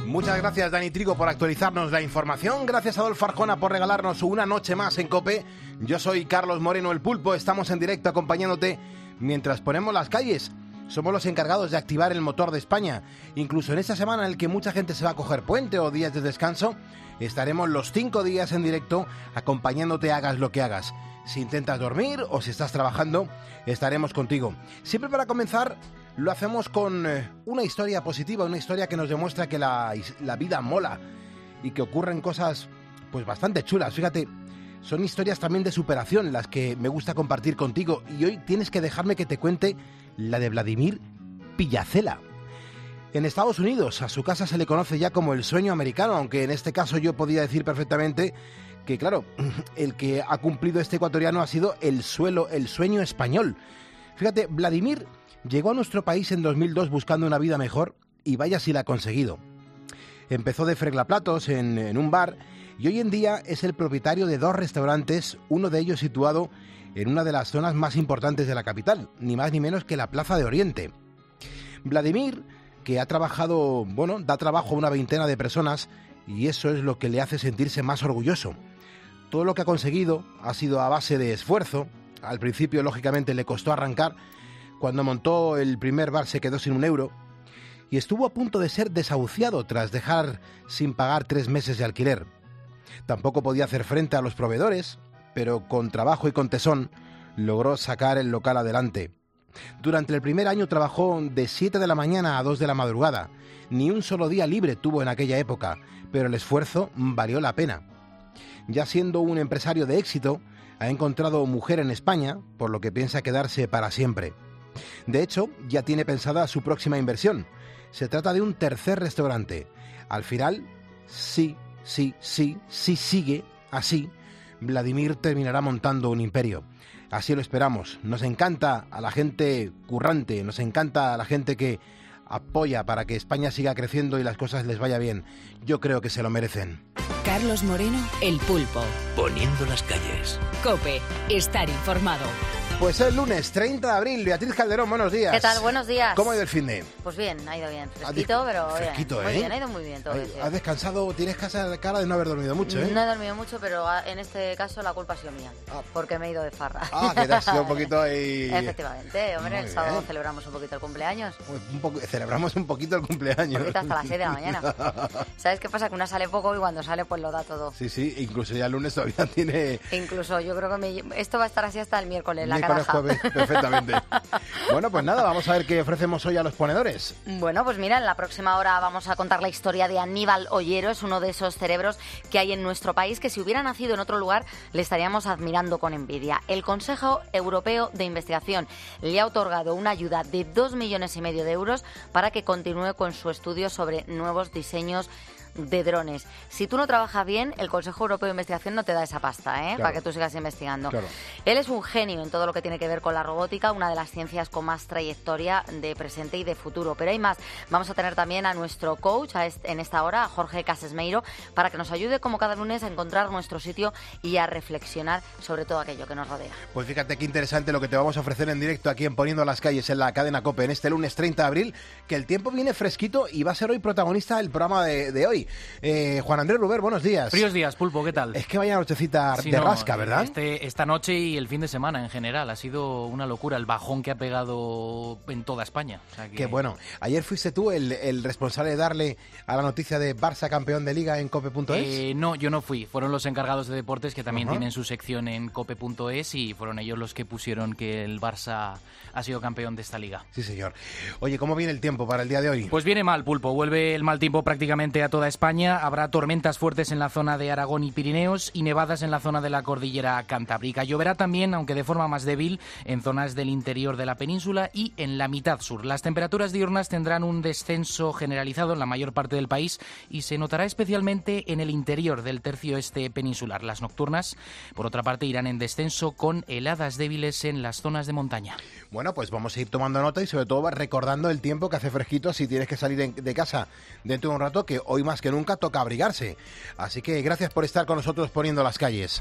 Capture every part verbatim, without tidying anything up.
Muchas gracias, Dani Trigo, por actualizarnos la información. Gracias a Adolfo Arjona por regalarnos una noche más en COPE. Yo soy Carlos Moreno, el Pulpo. Estamos en directo acompañándote mientras ponemos las calles. Somos los encargados de activar el motor de España. Incluso en esta semana en la que mucha gente se va a coger puente o días de descanso, estaremos los cinco días en directo acompañándote, hagas lo que hagas. Si intentas dormir o si estás trabajando, estaremos contigo. Siempre para comenzar, lo hacemos con eh, una historia positiva, una historia que nos demuestra que la, la vida mola y que ocurren cosas pues bastante chulas. Fíjate, son historias también de superación las que me gusta compartir contigo, y hoy tienes que dejarme que te cuente la de Vladimir Pillacela. En Estados Unidos a su casa se le conoce ya como el sueño americano, aunque en este caso yo podía decir perfectamente que, claro, el que ha cumplido este ecuatoriano ha sido el, suelo, el sueño español. Fíjate, Vladimir llegó a nuestro país en dos mil dos buscando una vida mejor, y vaya si la ha conseguido. Empezó de freglaplatos en, en un bar, y hoy en día es el propietario de dos restaurantes, uno de ellos situado en una de las zonas más importantes de la capital, ni más ni menos que la Plaza de Oriente. Vladimir, que ha trabajado, bueno, da trabajo a una veintena de personas, y eso es lo que le hace sentirse más orgulloso. Todo lo que ha conseguido ha sido a base de esfuerzo. Al principio, lógicamente, le costó arrancar. Cuando montó el primer bar se quedó sin un euro y estuvo a punto de ser desahuciado tras dejar sin pagar tres meses de alquiler. Tampoco podía hacer frente a los proveedores, pero con trabajo y con tesón logró sacar el local adelante. Durante el primer año trabajó de siete de la mañana a dos de la madrugada. Ni un solo día libre tuvo en aquella época, pero el esfuerzo valió la pena. Ya siendo un empresario de éxito, ha encontrado mujer en España, por lo que piensa quedarse para siempre. De hecho, ya tiene pensada su próxima inversión. Se trata de un tercer restaurante. Al final, sí, sí, sí, sí sigue así, Vladimir terminará montando un imperio. Así lo esperamos. Nos encanta a la gente currante, nos encanta a la gente que apoya para que España siga creciendo y las cosas les vaya bien. Yo creo que se lo merecen. Carlos Moreno, el Pulpo. Poniendo las calles. COPE, estar informado. Pues es lunes treinta de abril. Beatriz Calderón, buenos días. ¿Qué tal? Buenos días. ¿Cómo ha ido el finde? Pues bien, ha ido bien. Fresquito, pero Fresquito, bien. ¿eh? Muy bien, ha ido muy bien todo. Ay, ¿has descansado? Tienes cara de no haber dormido mucho, ¿eh? No he dormido mucho, pero en este caso la culpa ha sido mía. Ah. Porque me he ido de farra. Ah, que te has ido un poquito ahí... Efectivamente, hombre, Muy el sábado bien. celebramos un poquito el cumpleaños. Un poco, celebramos un poquito el cumpleaños. Un poquito hasta las seis de la mañana. ¿Sabes qué pasa? Que una sale poco y cuando sale pues lo da todo. Sí, sí, incluso ya el lunes todavía tiene... E incluso yo creo que me... esto va a estar así hasta el miércoles, la Miércoles, caraja. jueves, perfectamente. Bueno, pues nada, vamos a ver qué ofrecemos hoy a los ponedores. Bueno, pues mira, en la próxima hora vamos a contar la historia de Aníbal Ollero. Es uno de esos cerebros que hay en nuestro país que si hubiera nacido en otro lugar le estaríamos admirando con envidia. El Consejo Europeo de Investigación le ha otorgado una ayuda de dos millones y medio de euros para que continúe con su estudio sobre nuevos diseños de drones. Si tú no trabajas bien, el Consejo Europeo de Investigación no te da esa pasta, ¿eh? Claro. Para que tú sigas investigando. Claro. Él es un genio en todo lo que tiene que ver con la robótica, una de las ciencias con más trayectoria de presente y de futuro. Pero hay más. Vamos a tener también a nuestro coach a est- en esta hora, a Jorge Casesmeiro, para que nos ayude como cada lunes a encontrar nuestro sitio y a reflexionar sobre todo aquello que nos rodea. Pues fíjate qué interesante lo que te vamos a ofrecer en directo aquí en Poniendo las Calles en la cadena COPE en este lunes treinta de abril, que el tiempo viene fresquito y va a ser hoy protagonista el programa de, de hoy. Eh, Juan Andrés Ruber, buenos días. Fríos días, Pulpo, ¿qué tal? Es que vaya nochecita Sí, de no, rasca, ¿verdad? Este, esta noche y el fin de semana en general ha sido una locura el bajón que ha pegado en toda España. O sea que... Qué bueno. Ayer fuiste tú el, el responsable de darle a la noticia de Barça campeón de Liga en cope punto es. Eh, no, yo no fui. Fueron los encargados de deportes que también Ajá. tienen su sección en cope punto es y fueron ellos los que pusieron que el Barça ha sido campeón de esta liga. Sí, señor. Oye, ¿cómo viene el tiempo para el día de hoy? Pues viene mal, Pulpo. Vuelve el mal tiempo prácticamente a toda España. Habrá tormentas fuertes en la zona de Aragón y Pirineos y nevadas en la zona de la cordillera cantábrica. Lloverá también, aunque de forma más débil, en zonas del interior de la península y en la mitad sur. Las temperaturas diurnas tendrán un descenso generalizado en la mayor parte del país y se notará especialmente en el interior del tercio este peninsular. Las nocturnas, por otra parte, irán en descenso con heladas débiles en las zonas de montaña. Bueno, pues vamos a ir tomando nota y sobre todo recordando el tiempo que hace fresquito si tienes que salir de casa dentro de un rato, que hoy más que nunca toca abrigarse. Así que gracias por estar con nosotros poniendo las calles.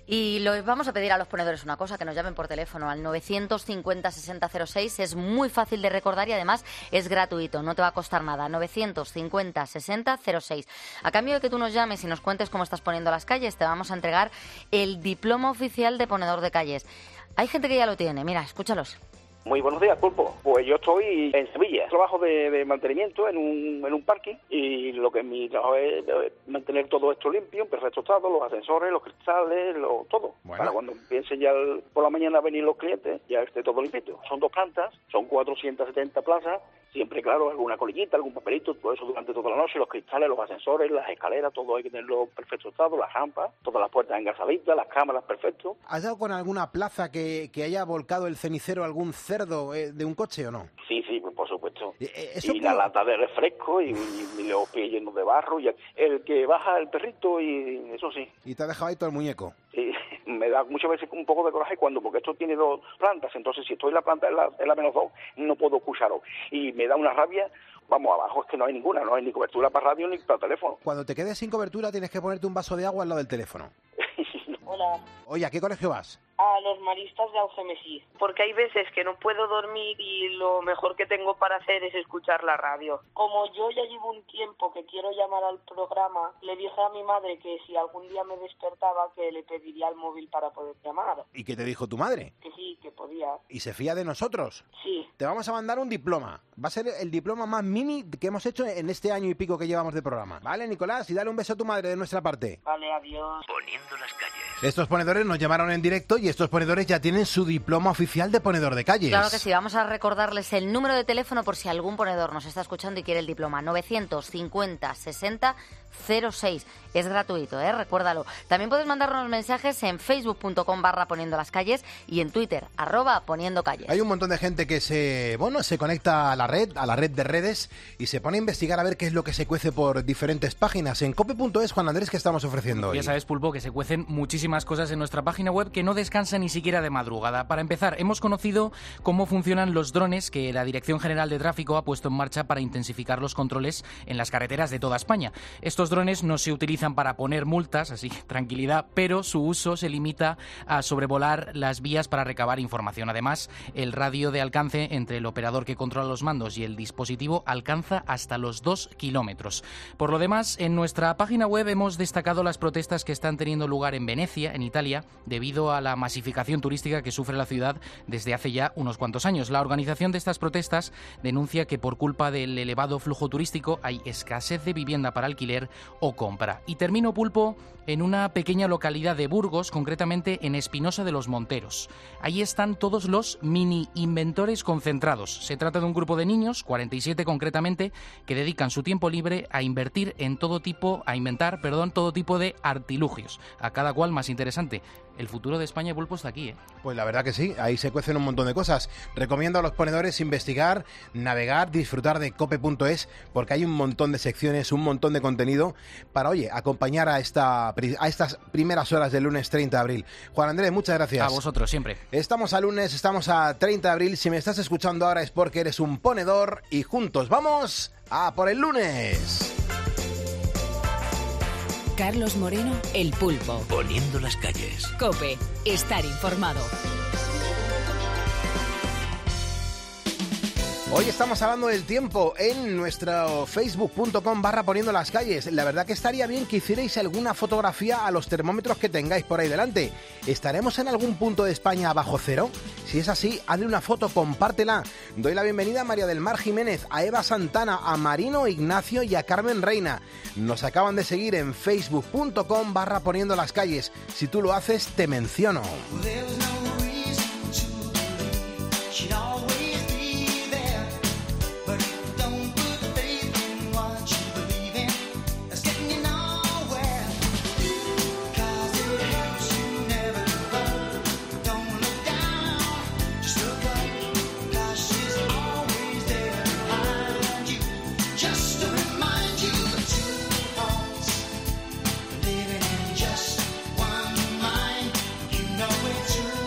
Y les vamos a pedir a los ponedores una cosa, que nos llamen por teléfono al novecientos cincuenta sesenta cero seis. Es muy fácil de recordar y además es gratuito, no te va a costar nada. novecientos cincuenta sesenta cero seis. A cambio de que tú nos llames y nos cuentes cómo estás poniendo las calles, te vamos a entregar el diploma oficial de ponedor de calles. Hay gente que ya lo tiene, mira, escúchalos. Muy buenos días, Pulpo. Pues yo estoy en Sevilla. Trabajo de, de mantenimiento en un, en un parking y lo que es mi trabajo es mantener todo esto limpio, en perfecto estado, los ascensores, los cristales, lo, todo. Bueno. Para cuando empiecen ya el, por la mañana a venir los clientes, ya esté todo limpito. Son dos plantas, son cuatrocientas setenta plazas. Siempre, claro, alguna colillita, algún papelito, todo eso durante toda la noche, los cristales, los ascensores, las escaleras, todo hay que tenerlo en perfecto estado, las rampas, todas las puertas engasaditas, las cámaras, perfecto. ¿Has dado con alguna plaza que, que haya volcado el cenicero algún cerdo eh, de un coche o no? Sí, sí, por supuesto. Eh, y la lata de refresco y, y, y los pies llenos de barro, y el que baja el perrito y eso sí. ¿Y te ha dejado ahí todo el muñeco? Sí, me da muchas veces un poco de coraje cuando, porque esto tiene dos plantas, entonces si estoy en la planta, en la, en la menos dos, no puedo escucharlo. Y me da una rabia, vamos, abajo es que no hay ninguna, no hay ni cobertura para radio ni para teléfono. Cuando te quedes sin cobertura tienes que ponerte un vaso de agua al lado del teléfono. Hola. Oye, ¿a qué colegio vas? A los maristas de Algemesí, porque hay veces que no puedo dormir y lo mejor que tengo para hacer es escuchar la radio. Como yo ya llevo un tiempo que quiero llamar al programa, le dije a mi madre que si algún día me despertaba que le pediría el móvil para poder llamar. ¿Y qué te dijo tu madre? Que sí, que podía. ¿Y se fía de nosotros? Sí. Te vamos a mandar un diploma. Va a ser el diploma más mini que hemos hecho en este año y pico que llevamos de programa. ¿Vale, Nicolás? Y dale un beso a tu madre de nuestra parte. Vale, adiós. Poniendo las calles. Estos ponedores nos llamaron en directo y estos ponedores ya tienen su diploma oficial de ponedor de calles. Claro que sí, vamos a recordarles el número de teléfono por si algún ponedor nos está escuchando y quiere el diploma. novecientos cincuenta sesenta cero seis. Es gratuito, ¿eh? Recuérdalo. También puedes mandarnos mensajes en facebook.com barra poniendo las calles y en Twitter, arroba poniendo calles. Hay un montón de gente que se, bueno, se conecta a la red, a la red de redes y se pone a investigar a ver qué es lo que se cuece por diferentes páginas. En cope punto es, Juan Andrés, ¿qué estamos ofreciendo hoy? Ya sabes, Pulpo, que se cuecen muchísimas cosas en nuestra página web que no descansa ni siquiera de madrugada. Para empezar, hemos conocido cómo funcionan los drones que la Dirección General de Tráfico ha puesto en marcha para intensificar los controles en las carreteras de toda España. Estos drones no se utilizan para poner multas, así que tranquilidad, pero su uso se limita a sobrevolar las vías para recabar información. Además, el radio de alcance entre el operador que controla los mandos y el dispositivo alcanza hasta los dos kilómetros. Por lo demás, en nuestra página web hemos destacado las protestas que están teniendo lugar en Venecia, en Italia, debido a la masificación turística que sufre la ciudad desde hace ya unos cuantos años. La organización de estas protestas denuncia que por culpa del elevado flujo turístico hay escasez de vivienda para alquiler o compra. Y termino, Pulpo, en una pequeña localidad de Burgos, concretamente en Espinosa de los Monteros. Ahí están todos los mini inventores concentrados. Se trata de un grupo de niños, cuarenta y siete concretamente, que dedican su tiempo libre a invertir en todo tipo, a inventar, perdón, todo tipo de artilugios. A cada cual más interesante. El futuro de España, Pulpo, está aquí, ¿eh? Pues la verdad que sí, ahí se cuecen un montón de cosas. Recomiendo a los ponedores investigar, navegar, disfrutar de cope punto es, porque hay un montón de secciones, un montón de contenido para, oye, acompañar a esta a estas primeras horas del lunes treinta de abril. Juan Andrés, muchas gracias. A vosotros, siempre. Estamos a lunes, estamos a treinta de abril. Si me estás escuchando ahora es porque eres un ponedor y juntos vamos a por el lunes. Carlos Moreno, El Pulpo. Poniendo las calles. COPE, estar informado. Hoy estamos hablando del tiempo en nuestro facebook.com barra poniendo las calles. La verdad que estaría bien que hicierais alguna fotografía a los termómetros que tengáis por ahí delante. ¿Estaremos en algún punto de España bajo cero? Si es así, hazle una foto, compártela. Doy la bienvenida a María del Mar Jiménez, a Eva Santana, a Marino Ignacio y a Carmen Reina. Nos acaban de seguir en facebook.com barra poniendo las calles. Si tú lo haces, te menciono. True.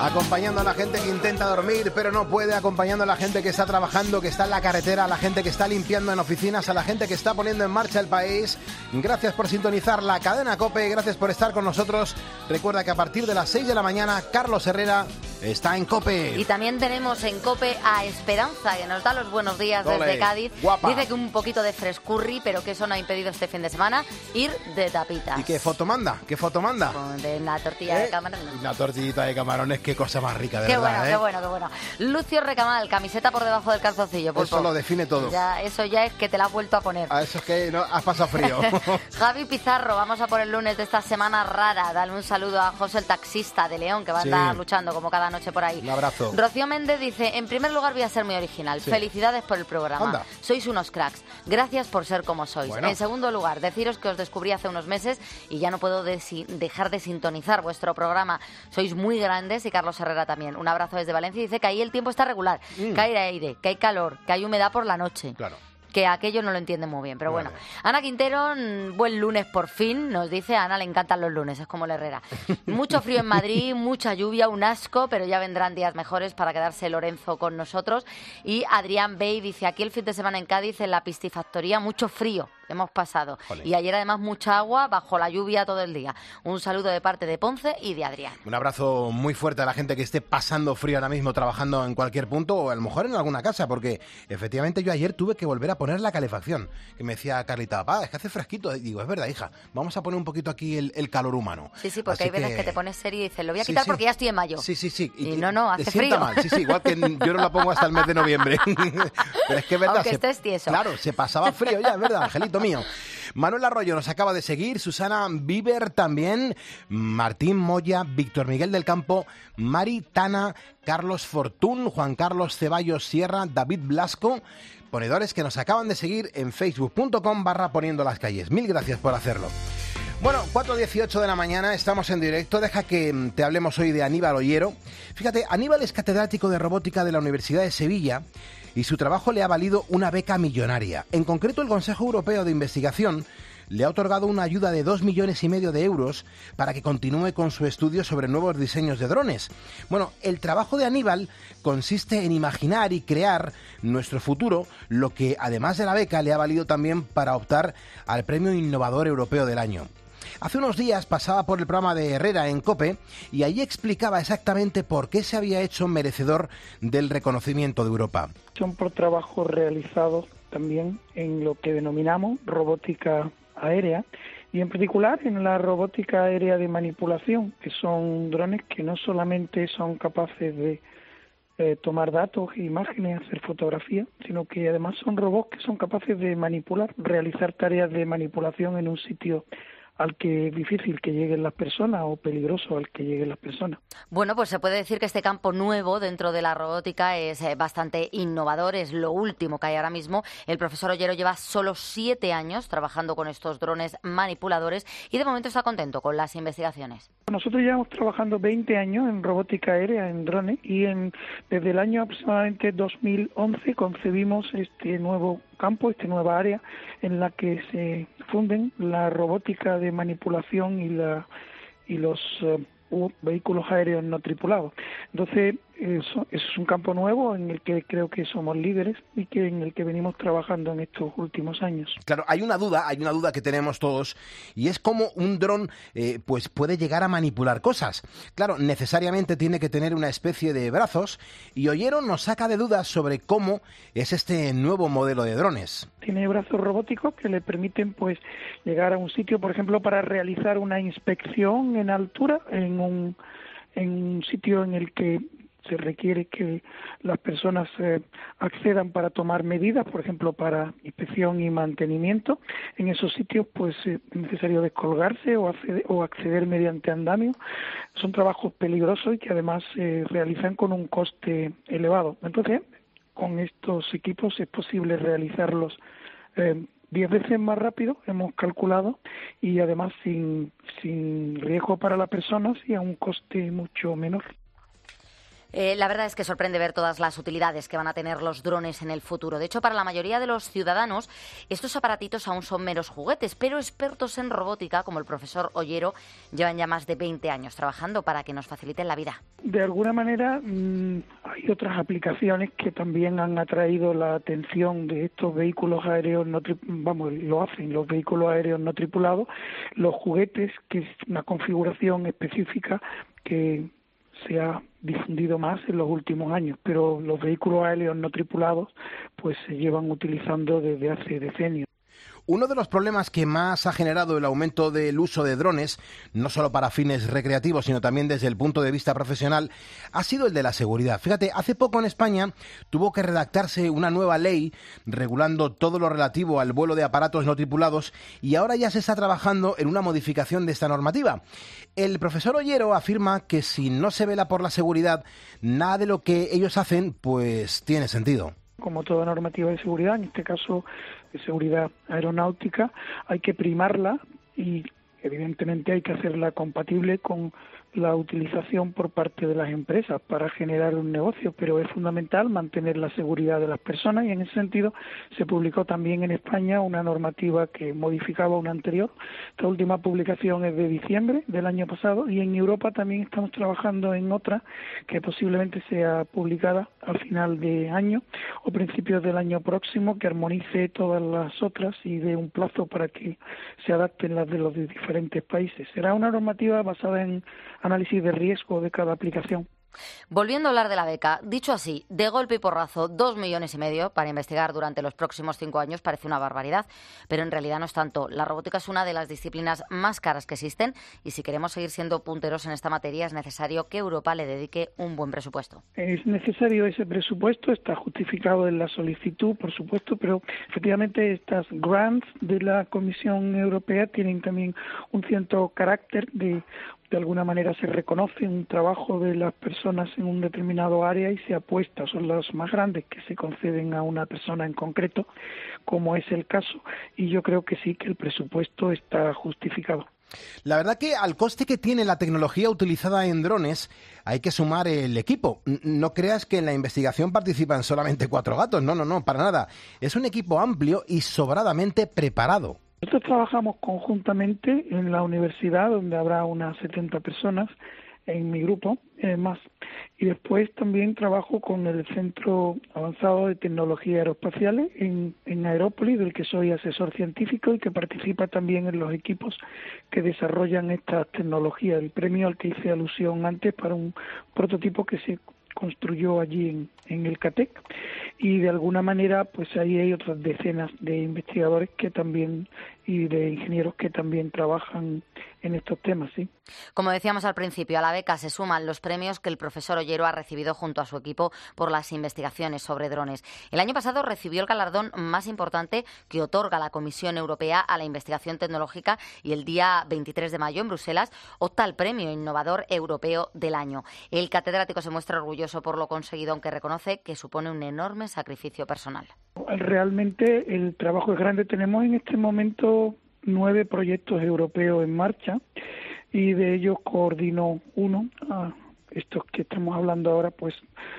acompañando a la gente que intenta dormir pero no puede, acompañando a la gente que está trabajando, que está en la carretera, a la gente que está limpiando en oficinas, a la gente que está poniendo en marcha el país. Gracias por sintonizar la cadena COPE, gracias por estar con nosotros. Recuerda que a partir de las seis de la mañana Carlos Herrera está en COPE. Y también tenemos en COPE a Esperanza, que nos da los buenos días Dole, desde Cádiz. guapa. Dice que un poquito de frescurri, pero que eso no ha impedido este fin de semana ir de tapitas. ¿Y qué foto manda? ¿Qué foto manda? Con de una tortilla ¿Eh? de camarones. Una tortillita de camarones, qué cosa más rica, de Qué verdad, bueno, ¿eh? qué bueno, qué bueno. Lucio Recamal, camiseta por debajo del calzoncillo, Pulpo. Eso lo define todo. Ya, eso ya es que te la has vuelto a poner. A eso es que no, has pasado frío. Javi Pizarro, vamos a por el lunes de esta semana rara. Dale un saludo a José el taxista de León, que va a Sí. andar luchando como cada noche por ahí. Un abrazo. Rocío Méndez dice, en primer lugar voy a ser muy original. Sí. Felicidades por el programa. Anda. Sois unos cracks. Gracias por ser como sois. Bueno. En segundo lugar, deciros que os descubrí hace unos meses y ya no puedo desi- dejar de sintonizar vuestro programa. Sois muy grandes y Carlos Herrera también. Un abrazo desde Valencia. Dice que ahí el tiempo está regular, Mm. que hay aire, que hay calor, que hay humedad por la noche. Claro. Que aquello no lo entiende muy bien, pero Vale. bueno. Ana Quintero, mm, buen lunes por fin, nos dice. A Ana le encantan los lunes, es como la Herrera. Mucho frío en Madrid, mucha lluvia, un asco, pero ya vendrán días mejores para quedarse Lorenzo con nosotros. Y Adrián Bey dice, aquí el fin de semana en Cádiz, en la piscifactoría, mucho frío hemos pasado. Jolín. Y ayer además mucha agua bajo la lluvia todo el día. Un saludo de parte de Ponce y de Adrián. Un abrazo muy fuerte a la gente que esté pasando frío ahora mismo trabajando en cualquier punto o a lo mejor en alguna casa, porque efectivamente yo ayer tuve que volver a poner la calefacción. Que me decía Carlita, papá, es que hace fresquito. Y digo, es verdad, hija, vamos a poner un poquito aquí el, el calor humano. Sí, sí, porque Así hay veces que... te pones serio y dices, lo voy a Sí, quitar sí. porque ya estoy en mayo. Sí, sí, sí. Y que no, no, hace te sienta frío. mal. Sí, sí, igual que yo no la pongo hasta el mes de noviembre. Pero es que es verdad. Aunque se- estés tieso. Claro, se pasaba frío ya, es verdad, angelito mío. Manuel Arroyo nos acaba de seguir, Susana Bieber también, Martín Moya, Víctor Miguel del Campo, Mari Tana, Carlos Fortún, Juan Carlos Ceballos Sierra, David Blasco, ponedores que nos acaban de seguir en facebook punto com barra poniendo las calles. Mil gracias por hacerlo. Bueno, cuatro dieciocho de la mañana, estamos en directo. Deja que mm, te hablemos hoy de Aníbal Ollero. Fíjate, Aníbal es catedrático de robótica de la Universidad de Sevilla y su trabajo le ha valido una beca millonaria. En concreto, el Consejo Europeo de Investigación le ha otorgado una ayuda de dos millones y medio de euros para que continúe con su estudio sobre nuevos diseños de drones. Bueno, el trabajo de Aníbal consiste en imaginar y crear nuestro futuro, lo que además de la beca le ha valido también para optar al Premio Innovador Europeo del Año. Hace unos días pasaba por el programa de Herrera en COPE y allí explicaba exactamente por qué se había hecho merecedor del reconocimiento de Europa. Son por trabajos realizados también en lo que denominamos robótica aérea y en particular en la robótica aérea de manipulación, que son drones que no solamente son capaces de eh, tomar datos, imágenes, hacer fotografías, sino que además son robots que son capaces de manipular, realizar tareas de manipulación en un sitio al que es difícil que lleguen las personas o peligroso al que lleguen las personas. Bueno, pues se puede decir que este campo nuevo dentro de la robótica es eh, bastante innovador, es lo último que hay ahora mismo. El profesor Ollero lleva solo siete años trabajando con estos drones manipuladores y de momento está contento con las investigaciones. Nosotros llevamos trabajando veinte años en robótica aérea, en drones, y en, desde el año aproximadamente dos mil once concebimos este nuevo campo, esta nueva área en la que se funden la robótica de manipulación y la y los uh, vehículos aéreos no tripulados. Entonces, eso, eso es un campo nuevo en el que creo que somos líderes y que en el que venimos trabajando en estos últimos años. Claro, hay una duda, hay una duda que tenemos todos, y es cómo un dron eh, pues puede llegar a manipular cosas. Claro, necesariamente tiene que tener una especie de brazos, y Ollero nos saca de dudas sobre cómo es este nuevo modelo de drones. Tiene brazos robóticos que le permiten pues llegar a un sitio, por ejemplo, para realizar una inspección en altura, en un, en un sitio en el que se requiere que las personas eh, accedan para tomar medidas, por ejemplo, para inspección y mantenimiento. En esos sitios, pues eh, es necesario descolgarse o acceder, o acceder mediante andamio. Son trabajos peligrosos y que además se eh, realizan con un coste elevado. Entonces, con estos equipos es posible realizarlos eh, diez veces más rápido, hemos calculado, y además sin, sin riesgo para las personas y a un coste mucho menor. Eh, la verdad es que sorprende ver todas las utilidades que van a tener los drones en el futuro. De hecho, para la mayoría de los ciudadanos, estos aparatitos aún son meros juguetes, pero expertos en robótica, como el profesor Ollero, llevan ya más de veinte años trabajando para que nos faciliten la vida. De alguna manera, mmm, hay otras aplicaciones que también han atraído la atención de estos vehículos aéreos, no tri- vamos, lo hacen los vehículos aéreos no tripulados, los juguetes, que es una configuración específica que se ha difundido más en los últimos años, pero los vehículos aéreos no tripulados pues se llevan utilizando desde hace decenios. Uno de los problemas que más ha generado el aumento del uso de drones, no solo para fines recreativos, sino también desde el punto de vista profesional, ha sido el de la seguridad. Fíjate, hace poco en España tuvo que redactarse una nueva ley regulando todo lo relativo al vuelo de aparatos no tripulados y ahora ya se está trabajando en una modificación de esta normativa. El profesor Ollero afirma que si no se vela por la seguridad, nada de lo que ellos hacen, pues tiene sentido. Como toda normativa de seguridad, en este caso de seguridad aeronáutica, hay que primarla y evidentemente hay que hacerla compatible con la utilización por parte de las empresas para generar un negocio, pero es fundamental mantener la seguridad de las personas y en ese sentido se publicó también en España una normativa que modificaba una anterior. Esta última publicación es de diciembre del año pasado y en Europa también estamos trabajando en otra que posiblemente sea publicada al final de año o principios del año próximo, que armonice todas las otras y dé un plazo para que se adapten las de los diferentes países. Será una normativa basada en análisis de riesgo de cada aplicación. Volviendo a hablar de la beca, dicho así, de golpe y porrazo, dos millones y medio para investigar durante los próximos cinco años parece una barbaridad, pero en realidad no es tanto. La robótica es una de las disciplinas más caras que existen y si queremos seguir siendo punteros en esta materia es necesario que Europa le dedique un buen presupuesto. Es necesario ese presupuesto, está justificado en la solicitud, por supuesto, pero efectivamente estas grants de la Comisión Europea tienen también un cierto carácter de de alguna manera se reconoce un trabajo de las personas en un determinado área y se apuesta, son las más grandes que se conceden a una persona en concreto, como es el caso, y yo creo que sí, que el presupuesto está justificado. La verdad que al coste que tiene la tecnología utilizada en drones hay que sumar el equipo. No creas que en la investigación participan solamente cuatro gatos, no, no, no, para nada. Es un equipo amplio y sobradamente preparado. Nosotros trabajamos conjuntamente en la universidad, donde habrá unas setenta personas en mi grupo, eh, más. Y después también trabajo con el Centro Avanzado de Tecnología Aeroespaciales en, en Aerópolis, del que soy asesor científico y que participa también en los equipos que desarrollan estas tecnologías. El premio al que hice alusión antes para un prototipo que se construyó allí en, en el CATEC, y de alguna manera pues ahí hay otras decenas de investigadores que también y de ingenieros que también trabajan en estos temas, sí. Como decíamos al principio, a la beca se suman los premios que el profesor Ollero ha recibido junto a su equipo por las investigaciones sobre drones. El año pasado recibió el galardón más importante que otorga la Comisión Europea a la investigación tecnológica y el día veintitrés de mayo en Bruselas opta al premio Innovador Europeo del Año. El catedrático se muestra orgulloso por lo conseguido, aunque reconoce que supone un enorme sacrificio personal. Realmente el trabajo es grande. Tenemos en este momento nueve proyectos europeos en marcha y de ellos coordino uno. Ah, estos que estamos hablando ahora, pues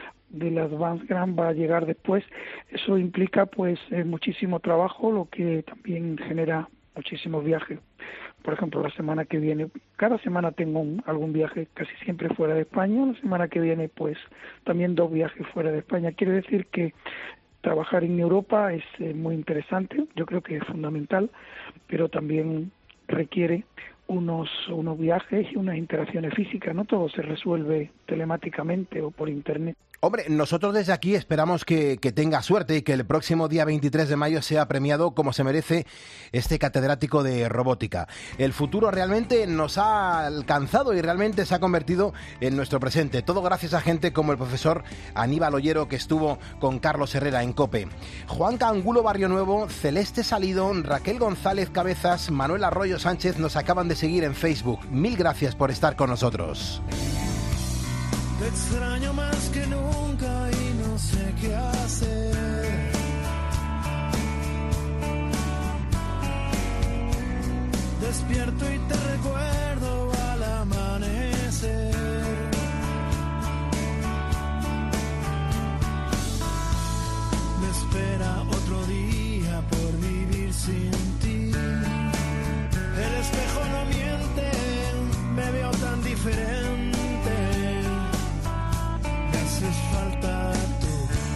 del Advanced Grant va a llegar después. Eso implica pues eh, muchísimo trabajo, lo que también genera muchísimos viajes. Por ejemplo, la semana que viene, cada semana tengo un, algún viaje, casi siempre fuera de España. La semana que viene, pues también dos viajes fuera de España. Quiere decir que trabajar en Europa es eh, muy interesante, yo creo que es fundamental, pero también requiere unos unos viajes y unas interacciones físicas, no todo se resuelve telemáticamente o por internet. Hombre, nosotros desde aquí esperamos que, que tenga suerte y que el próximo día veintitrés de mayo sea premiado como se merece este catedrático de robótica. El futuro realmente nos ha alcanzado y realmente se ha convertido en nuestro presente. Todo gracias a gente como el profesor Aníbal Ollero, que estuvo con Carlos Herrera en COPE. Juan Cangulo Barrio Nuevo, Celeste Salido, Raquel González Cabezas, Manuel Arroyo Sánchez nos acaban de seguir en Facebook. Mil gracias por estar con nosotros. Te extraño más que nunca y no sé qué hacer. Despierto y te recuerdo al amanecer. me espera otro día por vivir sin ti. El espejo no miente, me veo tan diferente. Me haces falta tú.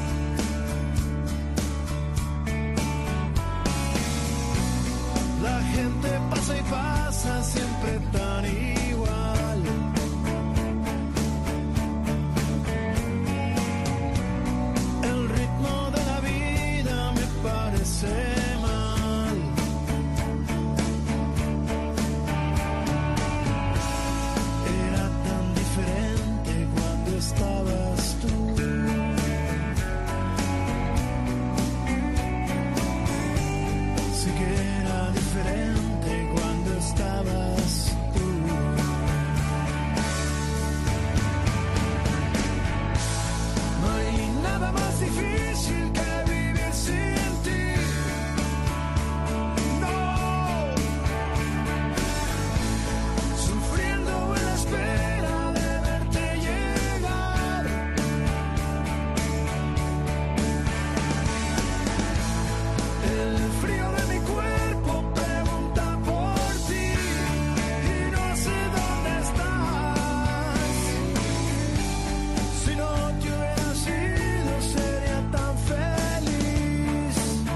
La gente pasa y pasa siempre tan igual. El ritmo de la vida me parece mal. Era tan diferente cuando estabas tú. Sí que era diferente cuando estabas tú. No hay nada más difícil que vivir sin ti. No. Sufriendo en la espera de verte llegar. El frío de mi cuerpo pregunta por ti y no sé dónde estás. Si no te hubiera sido sería tan feliz.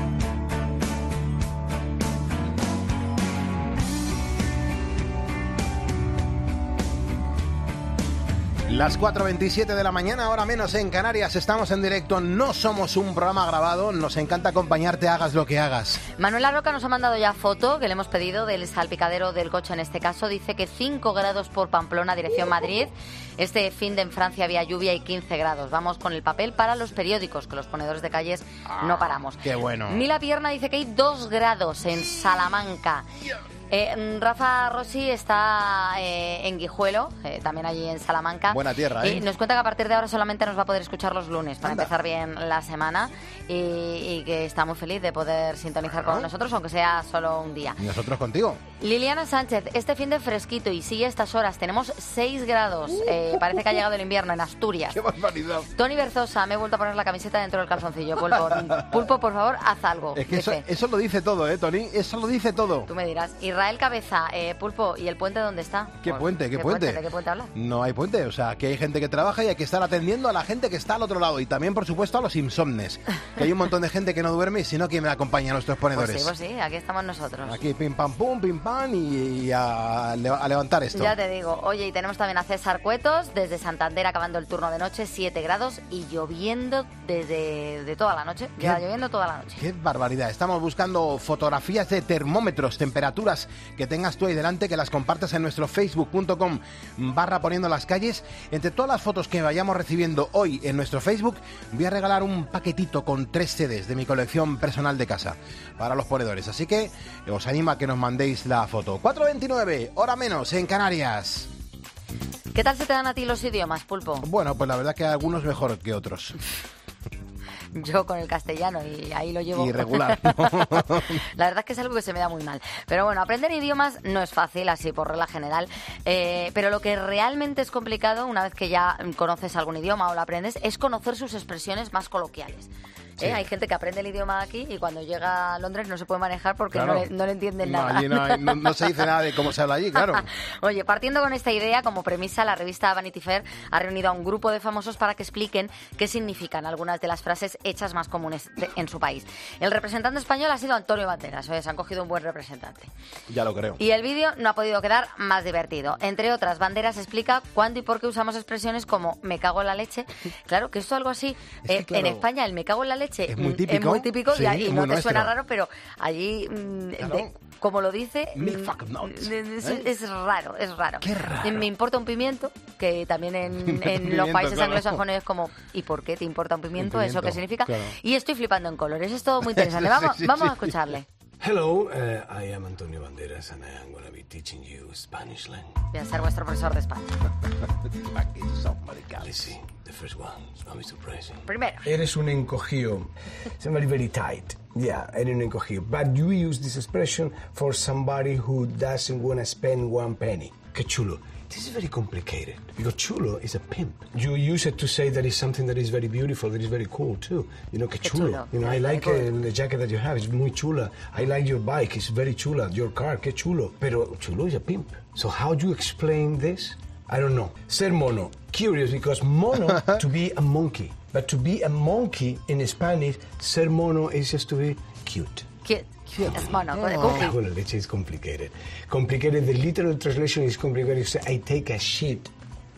Las cuatro veintisiete de la mañana, hora menos en Canarias, estamos en directo, no somos un programa grabado, nos encanta acompañarte, hagas lo que hagas. Manuela Roca nos ha mandado ya foto que le hemos pedido del salpicadero del coche en este caso. Dice que cinco grados por Pamplona, dirección Madrid. Este fin de en Francia había lluvia y quince grados. Vamos con el papel para los periódicos, que los ponedores de calles no paramos. Qué bueno. Mila Pierna dice que hay dos grados en Salamanca. Eh, Rafa Rossi está eh, en Guijuelo, eh, también allí en Salamanca. Buena tierra, ¿eh? Y nos cuenta que a partir de ahora solamente nos va a poder escuchar los lunes para Anda. empezar bien la semana y, y que está muy feliz de poder sintonizar Claro. con nosotros, aunque sea solo un día. Y nosotros contigo. Liliana Sánchez, este fin de fresquito y sigue a estas horas, tenemos seis grados, eh, parece que ha llegado el invierno en Asturias. ¡Qué barbaridad! Tony Berzosa, me he vuelto a poner la camiseta dentro del calzoncillo. Pulpo, Pulpo, por favor, haz algo. Es que eso, Dice. eso lo dice todo, ¿eh, Tony? Eso lo dice todo. Tú me dirás. Israel Cabeza, eh, Pulpo, ¿y el puente dónde está? ¿Qué Pues, puente? ¿Qué puente? ¿De qué puente hablas? No hay puente, o sea, que hay gente que trabaja y hay que estar atendiendo a la gente que está al otro lado. Y también, por supuesto, a los insomnes. Que hay un montón de gente que no duerme, sino que me acompaña a nuestros Pues ponedores. sí, pues sí, aquí estamos nosotros. Aquí pim pam pum, pim pam y, y a, leva- a levantar esto. Ya te digo. Oye, y tenemos también a César Cuetos, desde Santander, acabando el turno de noche, siete grados y lloviendo desde de toda la noche. Lleva lloviendo toda la noche. Qué barbaridad. Estamos buscando fotografías de termómetros, temperaturas que tengas tú ahí delante, que las compartas en nuestro facebook punto com barra poniendo las calles. Entre todas las fotos que vayamos recibiendo hoy en nuestro Facebook, voy a regalar un paquetito con tres C Ds de mi colección personal de casa para los ponedores. Así que os animo a que nos mandéis la foto. cuatro veintinueve, hora menos en Canarias. ¿Qué tal se te dan a ti los idiomas, Pulpo? Bueno, pues la verdad que algunos mejor que otros. Yo con el castellano y ahí lo llevo. Irregular. La verdad es que es algo que se me da muy mal. Pero bueno, aprender idiomas no es fácil, así por regla general. Eh, pero lo que realmente es complicado, una vez que ya conoces algún idioma o lo aprendes, es conocer sus expresiones más coloquiales. Sí. ¿Eh? Hay gente que aprende el idioma aquí y cuando llega a Londres no se puede manejar porque Claro. no, le, no le entienden No, nada. allí no, hay- no- no se dice nada de cómo se habla allí, claro. Oye, partiendo con esta idea, como premisa, la revista Vanity Fair ha reunido a un grupo de famosos para que expliquen qué significan algunas de las frases hechas más comunes de- en su país. El representante español ha sido Antonio Banderas, oye, se han cogido un buen representante. Ya lo creo. Y el vídeo no ha podido quedar más divertido. Entre otras, Banderas explica cuándo y por qué usamos expresiones como me cago en la leche. Claro, que esto es algo así. Es que, eh, claro, En España el me cago en la leche es muy mm, típico. muy típico Sí, y, y es no muy te suena nuestro. raro, pero allí, mm, Claro. de- como lo dice, Milk mm, fucking nuts, es, ¿eh? es raro, es raro. Qué raro. Y me importa un pimiento, que también en, Un en los pimiento, países claro. anglosajones es como, ¿y por qué te importa un pimiento? Un ¿Eso qué pimiento, significa? claro. Y estoy flipando en colores, es todo muy interesante. Sí, Vamos, sí, vamos sí. a escucharle. Hello, uh, I am Antonio Banderas and I am going to be teaching you Spanish language. Voy a ser vuestro profesor de España. Let's see, the first one, allow me to surprise you. Primero. Eres un encogido. Somebody very tight. Yeah, eres un encogido. But you use this expression for somebody who doesn't want to spend one penny. Qué chulo. This is very complicated because chulo is a pimp. You use it to say that it's something that is very beautiful, that is very cool too. You know, que chulo. chulo. You know, I like uh, the jacket that you have. It's muy chula. I like your bike. It's very chula. Your car, que chulo. Pero chulo is a pimp. So how do you explain this? I don't know. Ser mono. Curious because mono to be a monkey. But to be a monkey in Spanish, ser mono is just to be cute. Cute. Es mono. Oh, bueno, leche is complicated. Complicated, the literal translation is complicated. You say, I take a shit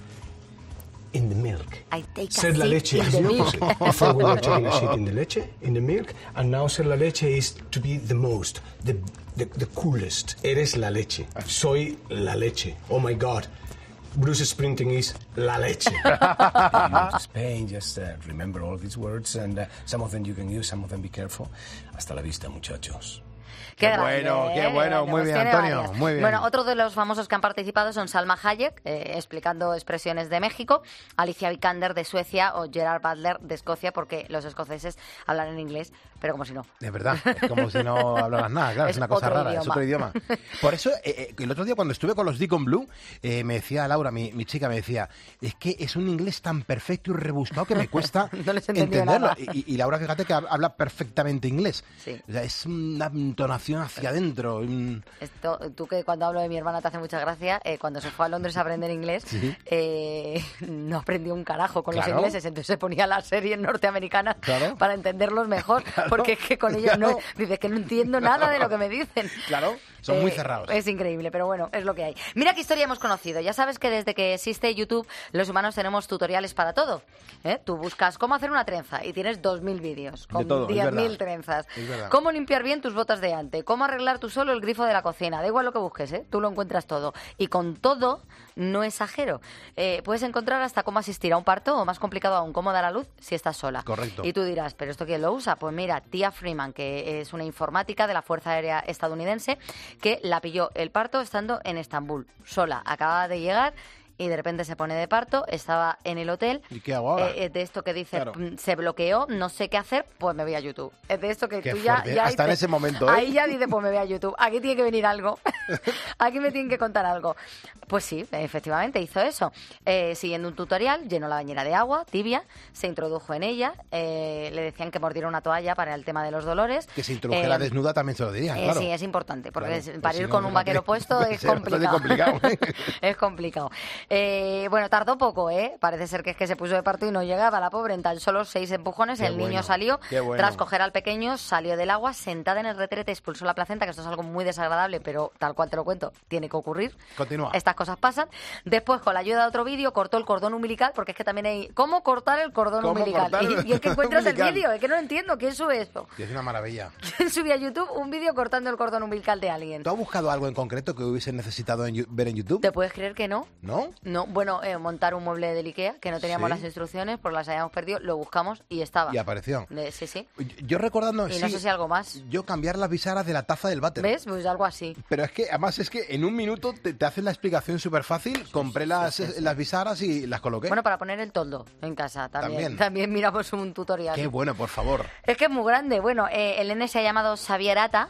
in the milk. I take ser a la shit leche in is the the milk. opposite. Before we were taking a shit in the leche, in the milk, and now ser la leche is to be the most, the, the, the coolest. Eres la leche. Soy la leche. Oh my God. Bruce Springsteen is la leche. If you go to Spain, just uh, remember all these words, and uh, some of them you can use, some of them be careful. Hasta la vista, muchachos. Qué, qué bueno, qué bueno, muy bien, Antonio, varias. muy bien. Bueno, otro de los famosos que han participado son Salma Hayek, eh, explicando expresiones de México, Alicia Vikander de Suecia o Gerard Butler de Escocia, porque los escoceses hablan en inglés, pero como si no. Es verdad, es como si no hablaras nada, claro, es, es una cosa rara, idioma. Es otro idioma. Por eso, eh, el otro día cuando estuve con los Deacon Blue, eh, me decía Laura, mi, mi chica, me decía, es que es un inglés tan perfecto y rebuscado que me cuesta no les entenderlo. Nada. Y, y Laura, fíjate que habla perfectamente inglés. Sí. O sea, es una entonación hacia adentro. Un... Esto, tú que cuando hablo de mi hermana te hace mucha gracia, eh, cuando se fue a Londres a aprender inglés, ¿sí? eh, no aprendió un carajo con claro. los ingleses, entonces se ponía las series norteamericanas claro. para entenderlos mejor, claro. porque es que con ellos claro. no, dices que no entiendo nada de lo que me dicen. Claro, son eh, muy cerrados. Es increíble, pero bueno, es lo que hay. Mira qué historia hemos conocido. Ya sabes que desde que existe YouTube, los humanos tenemos tutoriales para todo. ¿eh? Tú buscas cómo hacer una trenza y tienes dos mil vídeos con diez mil trenzas. Cómo limpiar bien tus botas de ante, cómo arreglar tu solo el grifo de la cocina, da igual lo que busques, ¿eh? Tú lo encuentras todo. Y con todo, no exagero. Eh, puedes encontrar hasta cómo asistir a un parto o, más complicado aún, cómo dar a luz si estás sola. Correcto. Y tú dirás, ¿pero esto quién lo usa? Pues mira, Tia Freeman, que es una informática de la Fuerza Aérea estadounidense, que la pilló el parto estando en Estambul, sola. Acababa de llegar y de repente se pone de parto, estaba en el hotel. ¿Y qué hago ahora? Eh, de esto que dice, claro. se bloqueó, no sé qué hacer, pues me voy a YouTube. Es de esto que qué tú ya... ya hasta te, en ese momento, ¿eh? Ahí ya dices, pues me voy a YouTube. Aquí tiene que venir algo. Aquí me tienen que contar algo. Pues sí, efectivamente, hizo eso. Eh, siguiendo un tutorial, llenó la bañera de agua tibia, se introdujo en ella, eh, le decían que mordiera una toalla para el tema de los dolores. Que se introdujera eh, desnuda también se lo dirían, eh, claro. Sí, es importante, porque claro, es, pues para si ir no, con un vaquero puesto es complicado. complicado. Es complicado. Eh, bueno, tardó poco, ¿eh? Parece ser que es que se puso de parto y no llegaba la pobre. En tan solo seis empujones, qué el bueno, niño salió. Bueno. Tras coger al pequeño, salió del agua, sentada en el retrete, expulsó la placenta, que esto es algo muy desagradable, pero tal cual te lo cuento, tiene que ocurrir. Continúa. Estas cosas pasan. Después, con la ayuda de otro vídeo, cortó el cordón umbilical, porque es que también hay... ¿Cómo cortar el cordón umbilical? Y, y es que encuentras el vídeo, es que no lo entiendo. ¿Quién sube esto? Es una maravilla. ¿Quién subía a YouTube un vídeo cortando el cordón umbilical de alguien? ¿Tú has buscado algo en concreto que hubiese necesitado en, ver en YouTube? ¿Te puedes creer que no? ¿No? No, bueno, eh, montar un mueble del IKEA, que no teníamos ¿sí? las instrucciones, porque las habíamos perdido, lo buscamos y estaba. Y apareció. De, sí, sí. Yo recordando... Y sí, no sé si algo más. Yo cambiar las bisaras de la taza del váter. ¿Ves? Pues algo así. Pero es que, además, es que en un minuto te, te hacen la explicación súper fácil. Compré las, sí, sí, sí. las bisaras y las coloqué. Bueno, para poner el toldo en casa también. También, también miramos un tutorial. Qué bueno, por favor. Es que es muy grande. Bueno, eh, el nene se ha llamado Xavier Ata.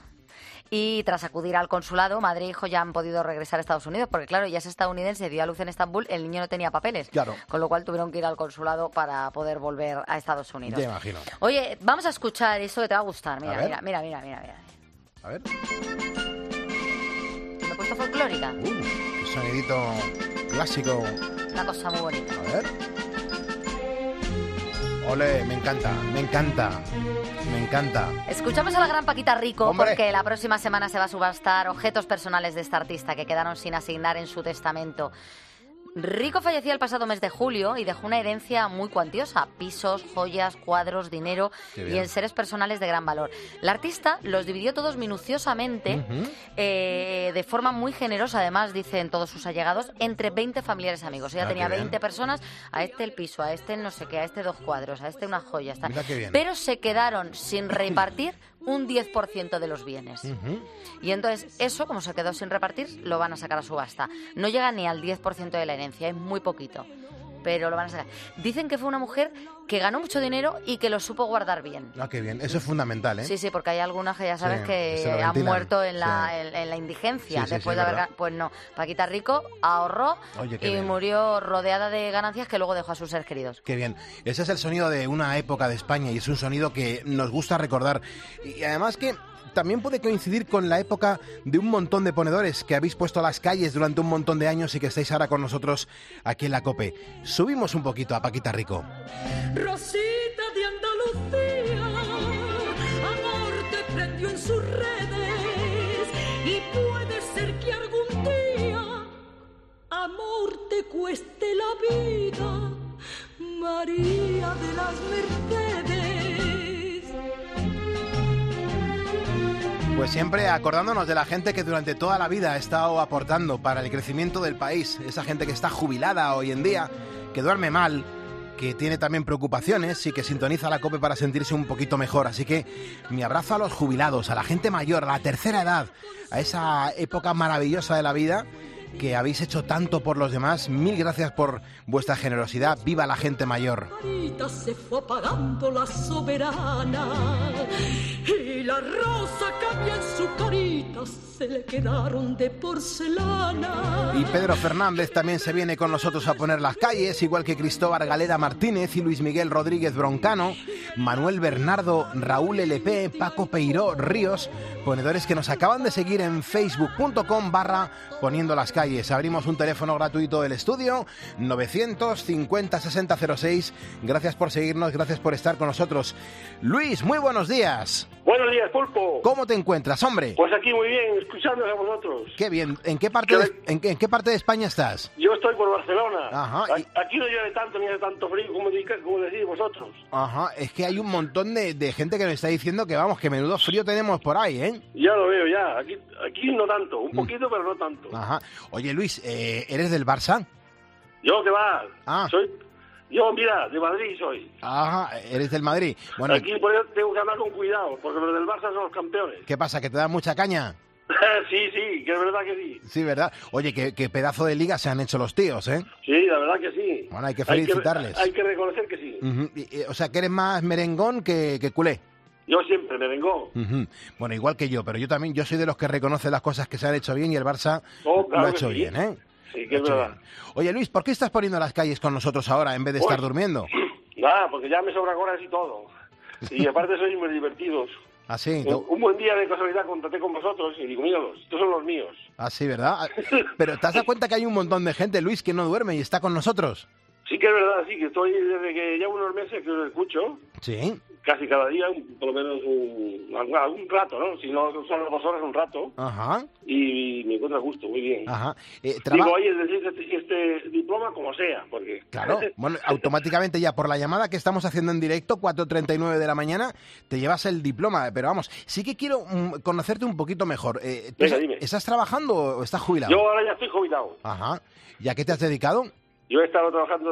Y tras acudir al consulado, madre e hijo ya han podido regresar a Estados Unidos, porque claro, ya es estadounidense, dio a luz en Estambul, el niño no tenía papeles. Claro. Con lo cual tuvieron que ir al consulado para poder volver a Estados Unidos. Ya imagino. Oye, vamos a escuchar eso que te va a gustar. Mira, mira, mira, mira, mira, mira. A ver. ¿Me he puesto folclórica? Uh, qué sonidito clásico. Una cosa muy bonita. A ver. Ole, me encanta, me encanta. Me encanta. Escuchamos a la gran Paquita Rico. ¡Hombre! Porque la próxima semana se va a subastar objetos personales de esta artista que quedaron sin asignar en su testamento. Rico falleció el pasado mes de julio y dejó una herencia muy cuantiosa: pisos, joyas, cuadros, dinero y enseres personales de gran valor. La artista los dividió todos minuciosamente, uh-huh. eh, de forma muy generosa, además, dicen todos sus allegados, entre veinte familiares amigos. Ella ah, tenía veinte personas, a este el piso, a este no sé qué, a este dos cuadros, a este una joya. Está. Pero se quedaron sin repartir un diez por ciento de los bienes. Uh-huh. Y entonces eso, como se quedó sin repartir, lo van a sacar a subasta. No llega ni al diez por ciento de la herencia, es muy poquito. pero lo van a sacar. Dicen que fue una mujer que ganó mucho dinero y que lo supo guardar bien. Ah, qué bien. Eso es fundamental, ¿eh? Sí, sí, porque hay algunas que ya sabes Sí, que se lo han ventilan. muerto en la, Sí. en, en la indigencia Sí, sí, después sí, de haber verdad. ganado. Pues no, Paquita Rico ahorró Oye, qué y bien. murió rodeada de ganancias que luego dejó a sus seres queridos. Qué bien. Ese es el sonido de una época de España y es un sonido que nos gusta recordar. Y además que también puede coincidir con la época de un montón de ponedores que habéis puesto a las calles durante un montón de años y que estáis ahora con nosotros aquí en la COPE. Subimos un poquito a Paquita Rico. Rosita de Andalucía, amor te prendió en sus redes y puede ser que algún día amor te cueste la vida, María de las Mercedes. Pues siempre acordándonos de la gente que durante toda la vida ha estado aportando para el crecimiento del país. Esa gente que está jubilada hoy en día, que duerme mal, que tiene también preocupaciones y que sintoniza la COPE para sentirse un poquito mejor. Así que mi abrazo a los jubilados, a la gente mayor, a la tercera edad, a esa época maravillosa de la vida que habéis hecho tanto por los demás. Mil gracias por vuestra generosidad. ¡Viva la gente mayor! Carita se fue apagando la soberana y la rosa cambia en su carita, se le quedaron de porcelana. Y Pedro Fernández también se viene con nosotros a poner las calles, igual que Cristóbal Galera Martínez y Luis Miguel Rodríguez Broncano, Manuel Bernardo, Raúl L P, Paco Peiró Ríos, ponedores que nos acaban de seguir en facebook punto com barra poniendo las calles. Abrimos un teléfono gratuito del estudio, novecientos cincuenta sesenta cero seis. Gracias por seguirnos, gracias por estar con nosotros. Luis, muy buenos días. Buenos días, Pulpo. ¿Cómo te encuentras, hombre? Pues aquí muy bien, escuchándonos a vosotros. Qué bien. ¿En qué parte, de, en qué, en qué parte de España estás? Yo estoy por Barcelona. Ajá. Y... Aquí no llueve tanto ni hace tanto frío como, como decís vosotros. Ajá. Es que hay un montón de, de gente que nos está diciendo que, vamos, que menudo frío tenemos por ahí, ¿eh? Ya lo veo, ya. Aquí, aquí no tanto. Un poquito, mm. pero no tanto. Ajá. Oye, Luis, eh, ¿eres del Barça? Yo, ¿qué va? Ah. Soy... Yo, mira, de Madrid soy. Ajá, eres del Madrid. Bueno, aquí por eso tengo que andar con cuidado, porque los del Barça son los campeones. ¿Qué pasa, que te dan mucha caña? Sí, sí, que es verdad que sí. Sí, ¿verdad? Oye, qué, qué pedazo de liga se han hecho los tíos, ¿eh? Sí, la verdad que sí. Bueno, hay que felicitarles. Hay que, hay que reconocer que sí. Uh-huh. y, y, o sea, que eres más merengón que, que culé. Yo siempre merengón. Uh-huh. Bueno, igual que yo, pero yo también, yo soy de los que reconoce las cosas que se han hecho bien y el Barça oh, claro lo ha hecho sí. bien, ¿eh? Sí, que es verdad. Bien. Oye, Luis, ¿por qué estás poniendo las calles con nosotros ahora en vez de pues, estar durmiendo? Nada, porque ya me sobran horas y todo. Y aparte sois muy divertidos. ¿Ah, sí? Un, un buen día de casualidad contacté con vosotros y digo, míralos, estos son los míos. Ah, sí, ¿verdad? Pero ¿te has dado cuenta que hay un montón de gente, Luis, que no duerme y está con nosotros? Sí que es verdad, sí, que estoy desde que llevo unos meses que os escucho. Sí. Casi cada día, por lo menos un, algún rato, ¿no? Si no son dos horas, un rato. Ajá. Y me encuentro a gusto, muy bien. Ajá. Eh, traba... Digo, oye, decir este, este diploma como sea, porque... Claro, bueno, automáticamente ya por la llamada que estamos haciendo en directo, cuatro treinta y nueve de la mañana, te llevas el diploma. Pero vamos, sí que quiero um, conocerte un poquito mejor. Eh, Venga, dime. ¿Estás trabajando o estás jubilado? Yo ahora ya estoy jubilado. Ajá. ¿Y a qué te has dedicado? Yo he estado trabajando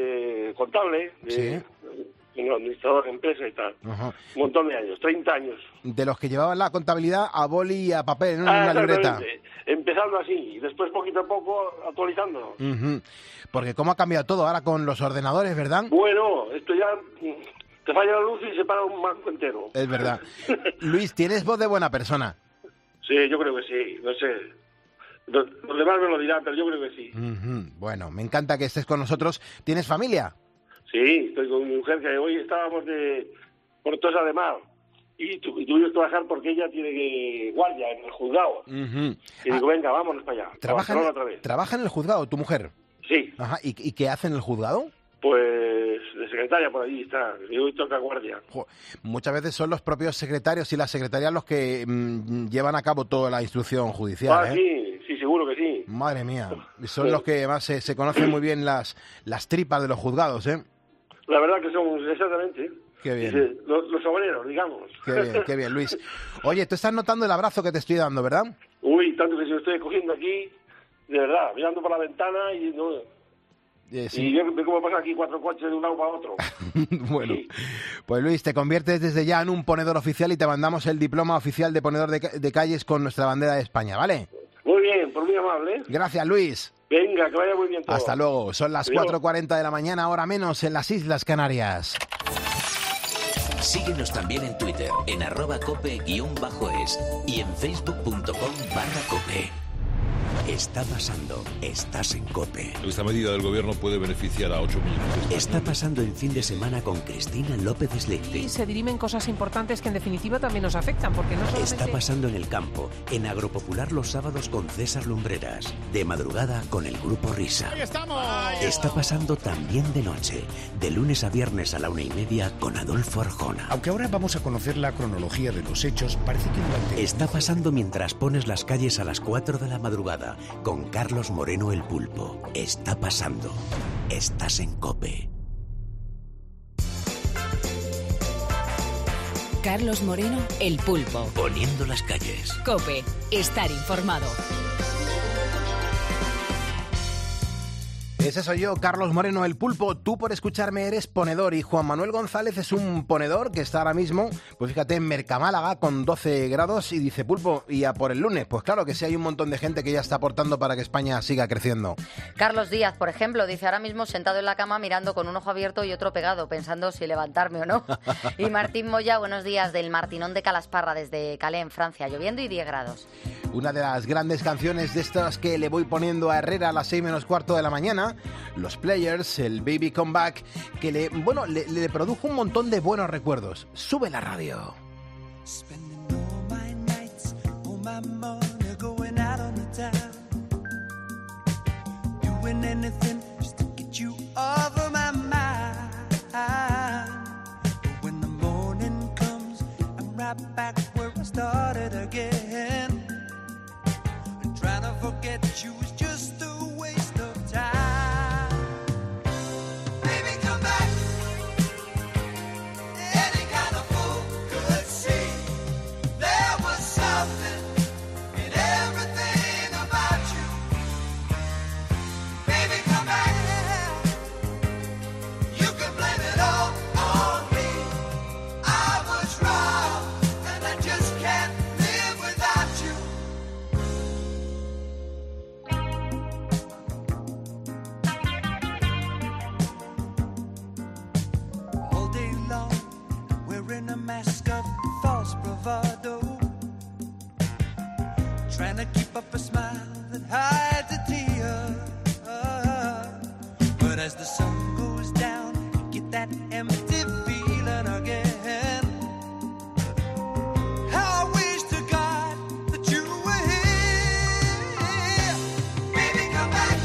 de contable, de... Sí. un administrador de empresa y tal. Ajá. Un montón de años, treinta años. De los que llevaban la contabilidad a boli y a papel, ¿no? Ah, en una libreta. Empezando así, y después poquito a poco actualizándonos. Uh-huh. Porque cómo ha cambiado todo ahora con los ordenadores, ¿verdad? Bueno, esto ya... Te falla la luz y se para un banco entero. Es verdad. Luis, tienes voz de buena persona. Sí, yo creo que sí, no sé... Los, los demás me lo dirán, pero yo creo que sí. Uh-huh. Bueno, me encanta que estés con nosotros. ¿Tienes familia? Sí, estoy con mi mujer, que hoy estábamos de Tortosa de Mar. Y, tu, y tuvimos que trabajar porque ella tiene que guardia en el juzgado. Uh-huh. Y digo, ah, venga, vámonos para allá. ¿Trabaja en, otra vez. ¿Trabaja en el juzgado tu mujer? Sí. Ajá. ¿Y, y qué hace en el juzgado? Pues de secretaria por allí está. Y hoy toca guardia. Jo, muchas veces son los propios secretarios y las secretarias los que mmm, llevan a cabo toda la instrucción judicial. Ah, ¿eh? sí, sí, seguro que sí. Madre mía. Son sí. los que además se, se conocen muy bien las, las tripas de los juzgados, ¿eh? La verdad que son, exactamente. Qué bien. Dice, los, los obreros, digamos. Qué bien, qué bien, Luis. Oye, tú estás notando el abrazo que te estoy dando, ¿verdad? Uy, tanto que se lo estoy cogiendo aquí, de verdad, mirando por la ventana y no... Eh, sí. Y yo ve cómo pasa aquí cuatro coches de un lado para otro. Bueno, sí. Pues Luis, te conviertes desde ya en un ponedor oficial y te mandamos el diploma oficial de ponedor de, de calles con nuestra bandera de España, ¿vale? Muy bien, pues muy amable. Gracias, Luis. Venga, que vaya muy bien todo. Hasta luego. Son las Adiós. cuatro cuarenta de la mañana, hora menos, en las Islas Canarias. Síguenos también en Twitter, en arroba cope guión bajo es y en facebook punto com barra cope. Está pasando, estás en COPE. Esta medida del gobierno puede beneficiar a ocho millones de españoles. Está pasando el fin de semana con Cristina López Slichting. Y se dirimen cosas importantes que en definitiva también nos afectan, porque no solamente... Está pasando en el campo, en Agropopular los sábados con César Lumbreras, de madrugada con el Grupo Risa. ¡Ahí estamos! Está pasando también de noche, de lunes a viernes a la una y media con Adolfo Arjona. Aunque ahora vamos a conocer la cronología de los hechos, parece que durante... Está pasando mientras pones las calles a las cuatro de la madrugada con Carlos Moreno el Pulpo. Está pasando. Estás en COPE. Carlos Moreno el Pulpo. Poniendo las calles. COPE. Estar informado. Ese soy yo, Carlos Moreno el Pulpo. Tú por escucharme eres ponedor y Juan Manuel González es un ponedor que está ahora mismo, pues fíjate, en Mercamálaga con doce grados y dice, Pulpo, ¿y a por el lunes? Pues claro que sí, hay un montón de gente que ya está aportando para que España siga creciendo. Carlos Díaz, por ejemplo, dice ahora mismo sentado en la cama mirando con un ojo abierto y otro pegado, pensando si levantarme o no. Y Martín Moya, buenos días, del Martinón de Calasparra, desde Calais, en Francia, lloviendo y diez grados. Una de las grandes canciones de estas que le voy poniendo a Herrera a las seis menos cuarto de la mañana, los Players, el Baby Come Back, que le, bueno, le, le produjo un montón de buenos recuerdos. Sube la radio. Trying to forget you is just a waste of time. Baby, come back. Any kind of fool could see there was something in everything about you. Baby, come back. You can blame it all on me. I was wrong, and I just can't live without you. All day long, wearing a mask of false bravado, trying to keep up a smile that hides a tear. But as the sun goes down, you get that empty feeling again. How I wish to God that you were here. Baby, come back.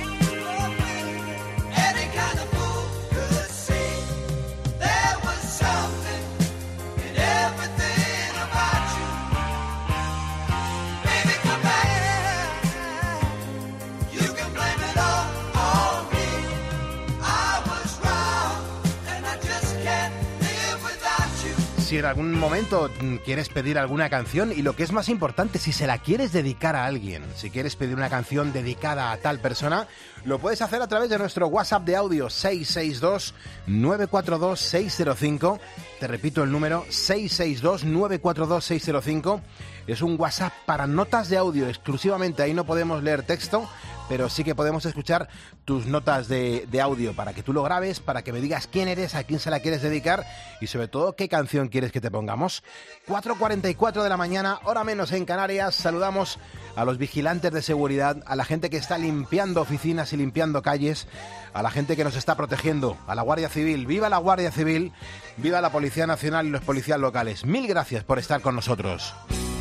Any kind of fool could see there was something in everything about you. Baby, come back. You can blame it all on me. I was wrong, and I just can't live without you. Si en algún momento quieres pedir alguna canción y lo que es más importante, si se la quieres dedicar a alguien, si quieres pedir una canción dedicada a tal persona, lo puedes hacer a través de nuestro WhatsApp de audio seis seis dos, nueve cuatro dos, seis cero cinco. Te repito el número seis seis dos, nueve cuatro dos, seis cero cinco. Es un WhatsApp para notas de audio exclusivamente, ahí no podemos leer texto, pero sí que podemos escuchar tus notas de, de audio para que tú lo grabes, para que me digas quién eres, a quién se la quieres dedicar y sobre todo qué canción quieres que te pongamos. cuatro cuarenta y cuatro de la mañana, hora menos en Canarias. Saludamos a los vigilantes de seguridad, a la gente que está limpiando oficinas y limpiando calles, a la gente que nos está protegiendo, a la Guardia Civil. ¡Viva la Guardia Civil! ¡Viva la Policía Nacional y los policías locales! Mil gracias por estar con nosotros.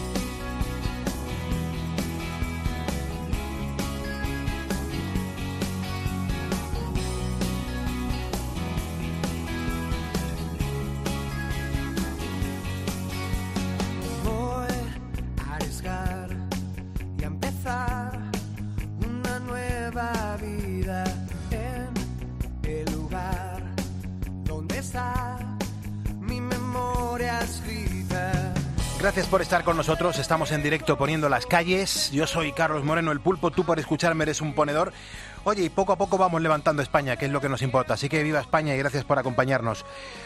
Voy a arriesgar y a empezar una nueva vida en el lugar donde está mi memoria escrita. Gracias por estar con nosotros, estamos en directo poniendo las calles. Yo soy Carlos Moreno el Pulpo, tú por escucharme eres un ponedor. Oye, y poco a poco vamos levantando España, que es lo que nos importa, así que viva España y gracias por acompañarnos.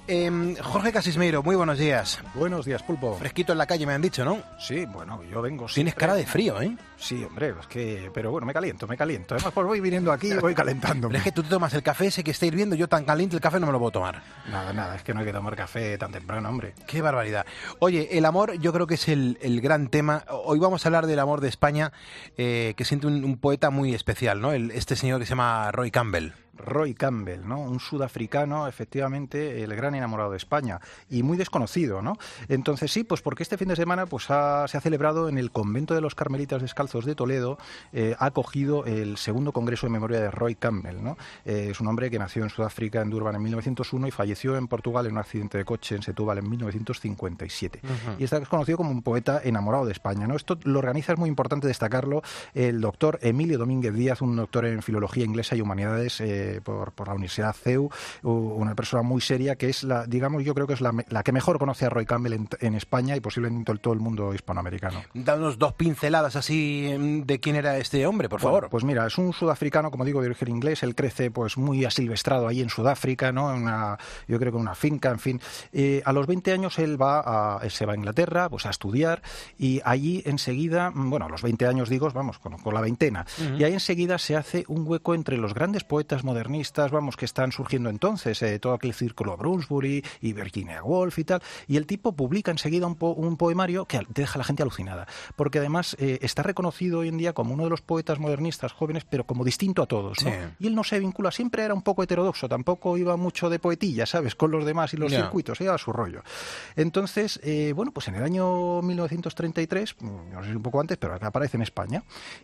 Eh, Jorge Casismeiro, muy buenos días. Buenos días, Pulpo. Fresquito en la calle, me han dicho, ¿no? Sí, bueno, yo vengo Tienes cara de frío, ¿eh? Sí, hombre, es que... Pero bueno, me caliento, me caliento. Además, pues voy viniendo aquí y voy calentándome. Pero es que tú te tomas el café ese que está hirviendo, yo tan caliente el café no me lo puedo tomar. Nada, nada, es que no hay que tomar café tan temprano, hombre. Qué barbaridad. Oye, el amor yo creo que es el, el gran tema. Hoy vamos a hablar del amor de España, eh, que siente un, un poeta muy especial, ¿no? El, este señor que se llama Roy Campbell. Roy Campbell, ¿no? Un sudafricano, efectivamente, el gran enamorado de España y muy desconocido, ¿no? Entonces sí, pues porque este fin de semana pues ha, se ha celebrado en el convento de los Carmelitas Descalzos de Toledo, eh, ha acogido el segundo congreso de memoria de Roy Campbell, ¿no? Eh, es un hombre que nació en Sudáfrica, en Durban, en mil novecientos uno y falleció en Portugal en un accidente de coche en Setúbal en mil novecientos cincuenta y siete. Uh-huh. Y está conocido como un poeta enamorado de España, ¿no? Esto lo organiza, es muy importante destacarlo, el doctor Emilio Domínguez Díaz, un doctor en Filología Inglesa y Humanidades, eh, Por, por la Universidad C E U, una persona muy seria que es la, digamos, yo creo que es la, la que mejor conoce a Roy Campbell en, en España y posiblemente en todo el mundo hispanoamericano. Danos dos pinceladas así de quién era este hombre, por favor. Bueno, pues mira, es un sudafricano, como digo, de origen inglés. Él crece pues muy asilvestrado ahí en Sudáfrica, ¿no? En una, yo creo que en una finca, en fin. Eh, a los veinte años él va a, se va a Inglaterra pues a estudiar y allí enseguida, bueno, a los veinte años digo, vamos, con, con la veintena, uh-huh. y ahí enseguida se hace un hueco entre los grandes poetas modernistas, vamos, que están surgiendo entonces, eh, todo aquel círculo Brunsbury y Virginia Woolf y tal, y el tipo publica enseguida un, po un poemario que deja a la gente alucinada, porque además eh, está reconocido hoy en día como uno de los poetas modernistas jóvenes, pero como distinto a todos, ¿no? Sí. Y él no se vincula, siempre era un poco heterodoxo, tampoco iba mucho de poetilla, ¿sabes?, con los demás y los yeah. circuitos, iba a su rollo. Entonces, eh, bueno, pues en el año mil novecientos treinta y tres, no sé si un poco antes, pero aparece en España,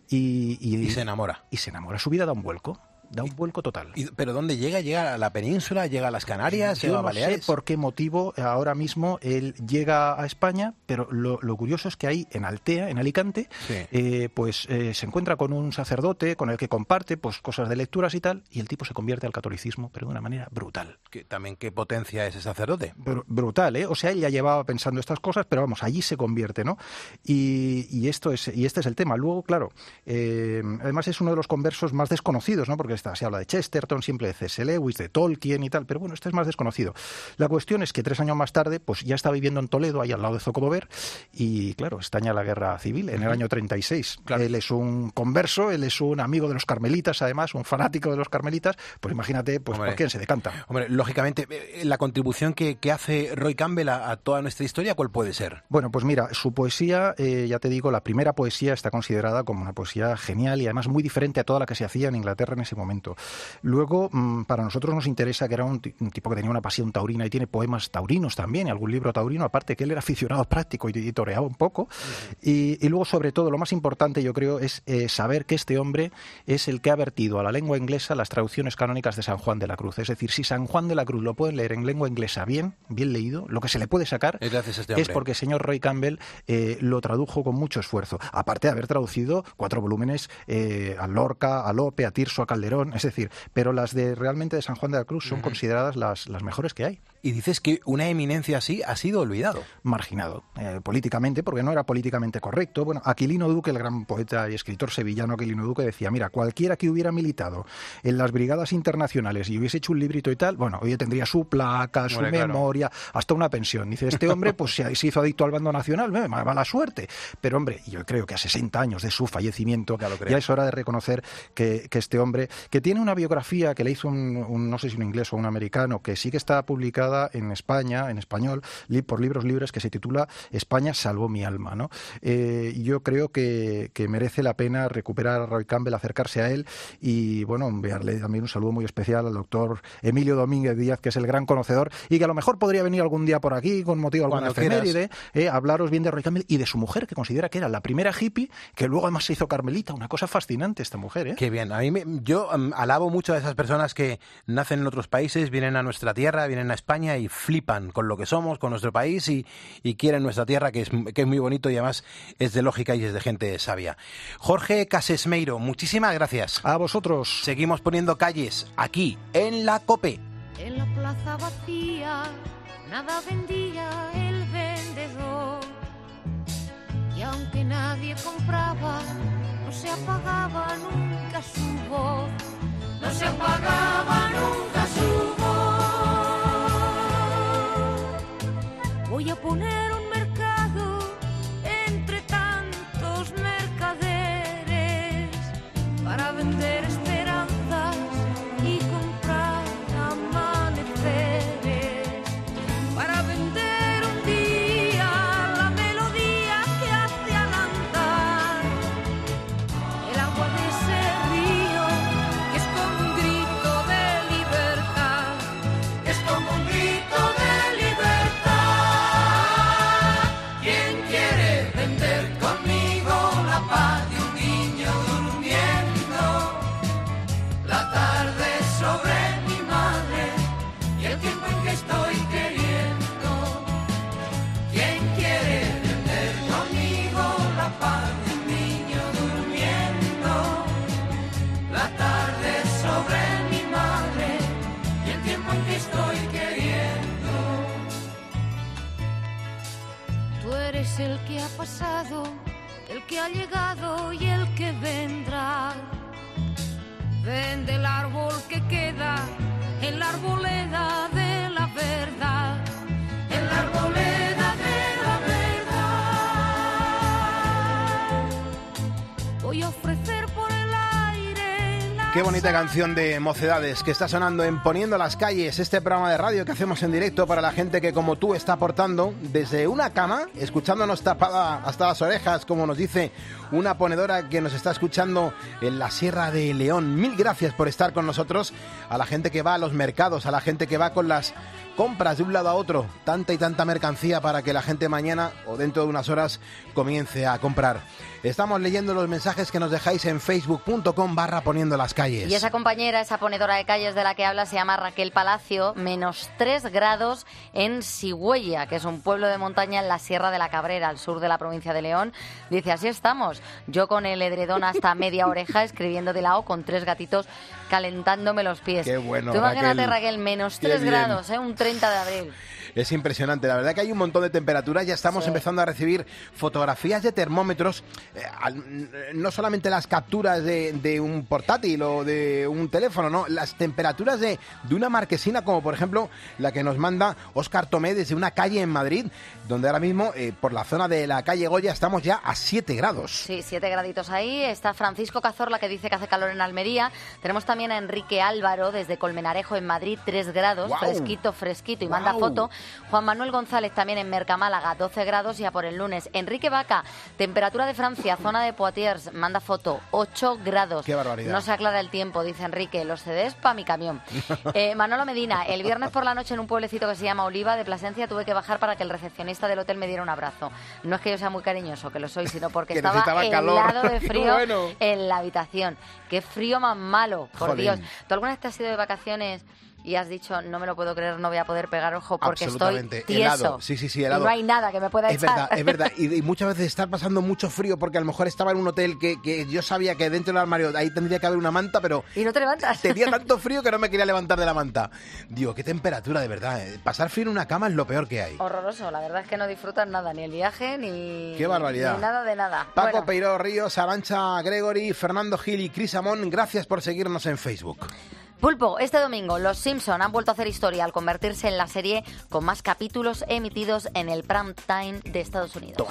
y, y, y se enamora. Y se enamora, su vida da un vuelco. Da un vuelco total. ¿Y, ¿Pero dónde llega? ¿Llega a la península? ¿Llega a las Canarias? Yo ¿Llega a no Baleares? sé por qué motivo ahora mismo él llega a España, pero lo, lo curioso es que ahí en Altea, en Alicante, sí. eh, pues eh, se encuentra con un sacerdote con el que comparte pues cosas de lecturas y tal, y el tipo se convierte al catolicismo, pero de una manera brutal. ¿Qué, también qué potencia ese sacerdote? Br brutal, ¿eh? O sea, él ya llevaba pensando estas cosas, pero vamos, allí se convierte, ¿no? Y, y, esto es, y este es el tema. Luego, claro, eh, además es uno de los conversos más desconocidos, ¿no? Porque está, se habla de Chester, siempre de C S Lewis, de Tolkien y tal, pero bueno, este es más desconocido. La cuestión es que tres años más tarde, pues ya está viviendo en Toledo, ahí al lado de Zocodover, y claro, estalla la guerra civil en el año treinta y seis. Claro. Él es un converso, él es un amigo de los carmelitas, además, un fanático de los carmelitas, pues imagínate, pues Hombre. por quién se decanta. Hombre, lógicamente, la contribución que, que hace Roy Campbell a, a toda nuestra historia, ¿cuál puede ser? Bueno, pues mira, su poesía, eh, ya te digo, la primera poesía está considerada como una poesía genial y además muy diferente a toda la que se hacía en Inglaterra en ese momento. Luego, para nosotros nos interesa que era un, un tipo que tenía una pasión taurina y tiene poemas taurinos también, y algún libro taurino, aparte que él era aficionado práctico y, y toreaba un poco. Uh-huh. y, y luego, sobre todo, lo más importante, yo creo, es eh, saber que este hombre es el que ha vertido a la lengua inglesa las traducciones canónicas de San Juan de la Cruz. Es decir, si San Juan de la Cruz lo pueden leer en lengua inglesa bien, bien leído, lo que se le puede sacar es, este es porque el señor Roy Campbell eh, lo tradujo con mucho esfuerzo. Aparte de haber traducido cuatro volúmenes eh, a Lorca, a Lope, a Tirso, a Calderón, es decir, pero las de realmente de San Juan de la Cruz son uh-huh. consideradas las, las mejores que hay. Y dices que una eminencia así ha sido olvidado. Marginado, eh, políticamente, porque no era políticamente correcto. Bueno, Aquilino Duque, el gran poeta y escritor sevillano Aquilino Duque, decía, mira, cualquiera que hubiera militado en las brigadas internacionales y hubiese hecho un librito y tal, bueno, hoy tendría su placa, su bueno, memoria, claro. hasta una pensión. Dice, este hombre pues se, se hizo adicto al bando nacional, me mala suerte. Pero hombre, yo creo que a sesenta años de su fallecimiento, ya, ya es hora de reconocer que, que este hombre, que tiene una biografía que le hizo un, un, no sé si un inglés o un americano, que sí que está publicada en España, en español, por Libros Libres, que se titula España salvó mi alma, ¿no? Eh, yo creo que, que merece la pena recuperar a Roy Campbell, acercarse a él y, bueno, enviarle también un saludo muy especial al doctor Emilio Domínguez Díaz, que es el gran conocedor y que a lo mejor podría venir algún día por aquí con motivo de alguna efeméride, eh, hablaros bien de Roy Campbell y de su mujer, que considera que era la primera hippie, que luego además se hizo carmelita, una cosa fascinante esta mujer, ¿eh? Qué bien, a mí me, yo um, alabo mucho a esas personas que nacen en otros países, vienen a nuestra tierra, vienen a España y flipan con lo que somos, con nuestro país y, y quieren nuestra tierra, que es, que es muy bonito y además es de lógica y es de gente sabia. Jorge Casismeiro, muchísimas gracias. A vosotros. Seguimos poniendo calles aquí, en la COPE. En la plaza vacía, nada vendía el vendedor. Y aunque nadie compraba, no se apagaba nunca su voz. No se apagaba nunca su voz. Voy a poner un mercado entre tantos mercaderes para vender esperanzas y comprar amaneceres, para vender un día la melodía que hace al andar el agua de ese río, que es como un grito de libertad, es como un grito de libertad. ¿Quién quiere vender conmigo la paz de un niño durmiendo? La tarde sobre mi madre y el tiempo en que estoy queriendo. ¿Quién quiere vender conmigo la paz de un niño durmiendo? La tarde sobre mi madre y el tiempo en que estoy queriendo. Tú eres el que ha pasado, el que ha llegado y el que vendrá. Vende el árbol que queda en la arboleda de la verdad, en la arboleda de la verdad. Voy a ofrecer por el aire la Qué bonita canción de Mocedades que está sonando en Poniendo las Calles, este programa de radio que hacemos en directo para la gente que como tú está aportando desde una cama, escuchándonos tapada hasta las orejas, como nos dice una ponedora que nos está escuchando en la Sierra de León. Mil gracias por estar con nosotros, a la gente que va a los mercados, a la gente que va con las compras de un lado a otro, tanta y tanta mercancía para que la gente mañana o dentro de unas horas comience a comprar. Estamos leyendo los mensajes que nos dejáis en facebook punto com barra poniendo las calles. Y esa compañera, esa ponedora de calles de la que habla se llama Raquel Palacio, menos tres grados en Sigüella, que es un pueblo de montaña en la Sierra de la Cabrera, al sur de la provincia de León. Dice, así estamos, yo con el edredón hasta media oreja, escribiendo de lado con tres gatitos calentándome los pies. Qué bueno, Tú imagínate, Raquel, Raquel, menos qué tres bien. grados, ¿eh? Un treinta de abril. Es impresionante, la verdad que hay un montón de temperaturas, ya estamos Sí. empezando a recibir fotografías de termómetros, eh, al- no solamente las capturas de, de un portátil o de un teléfono, no, las temperaturas de, de una marquesina, como por ejemplo la que nos manda Óscar Tomé desde una calle en Madrid, donde ahora mismo eh, por la zona de la calle Goya estamos ya a siete grados. Sí, siete graditos ahí. Está Francisco Cazorla, que dice que hace calor en Almería. Tenemos también a Enrique Álvaro desde Colmenarejo en Madrid, tres grados, Guau. fresquito, fresquito, y manda Guau. foto. Juan Manuel González también en Mercamálaga, doce grados, ya por el lunes. Enrique Vaca, temperatura de Francia, zona de Poitiers, manda foto, ocho grados. Qué barbaridad. No se aclara el tiempo, dice Enrique, los C Ds para mi camión. Eh, Manolo Medina, el viernes por la noche en un pueblecito que se llama Oliva de Plasencia tuve que bajar para que el recepcionista del hotel me diera un abrazo. No es que yo sea muy cariñoso, que lo soy, sino porque Que estaba necesitaba calor. helado de Qué frío bueno. en la habitación. Qué frío más malo, por Jolín. Dios. ¿Tú alguna vez te has ido de vacaciones y has dicho, no me lo puedo creer, no voy a poder pegar ojo porque estoy Absolutamente, tieso? helado. Sí, sí, sí, helado. Y no hay nada que me pueda Es echar. verdad, es verdad. Y, y muchas veces estar pasando mucho frío porque a lo mejor estaba en un hotel que, que yo sabía que dentro del armario ahí tendría que haber una manta, pero Y no te levantas. tenía tanto frío que no me quería levantar de la manta. Digo, qué temperatura, de verdad. eh. Pasar frío en una cama es lo peor que hay. Horroroso, la verdad es que no disfrutas nada, ni el viaje, ni... Qué barbaridad. Ni nada de nada. Paco Bueno, Peiró Ríos, Arantxa Gregory, Fernando Gil y Cris Amón, gracias por seguirnos en Facebook. Pulpo, este domingo los Simpson han vuelto a hacer historia al convertirse en la serie con más capítulos emitidos en el prime time de Estados Unidos.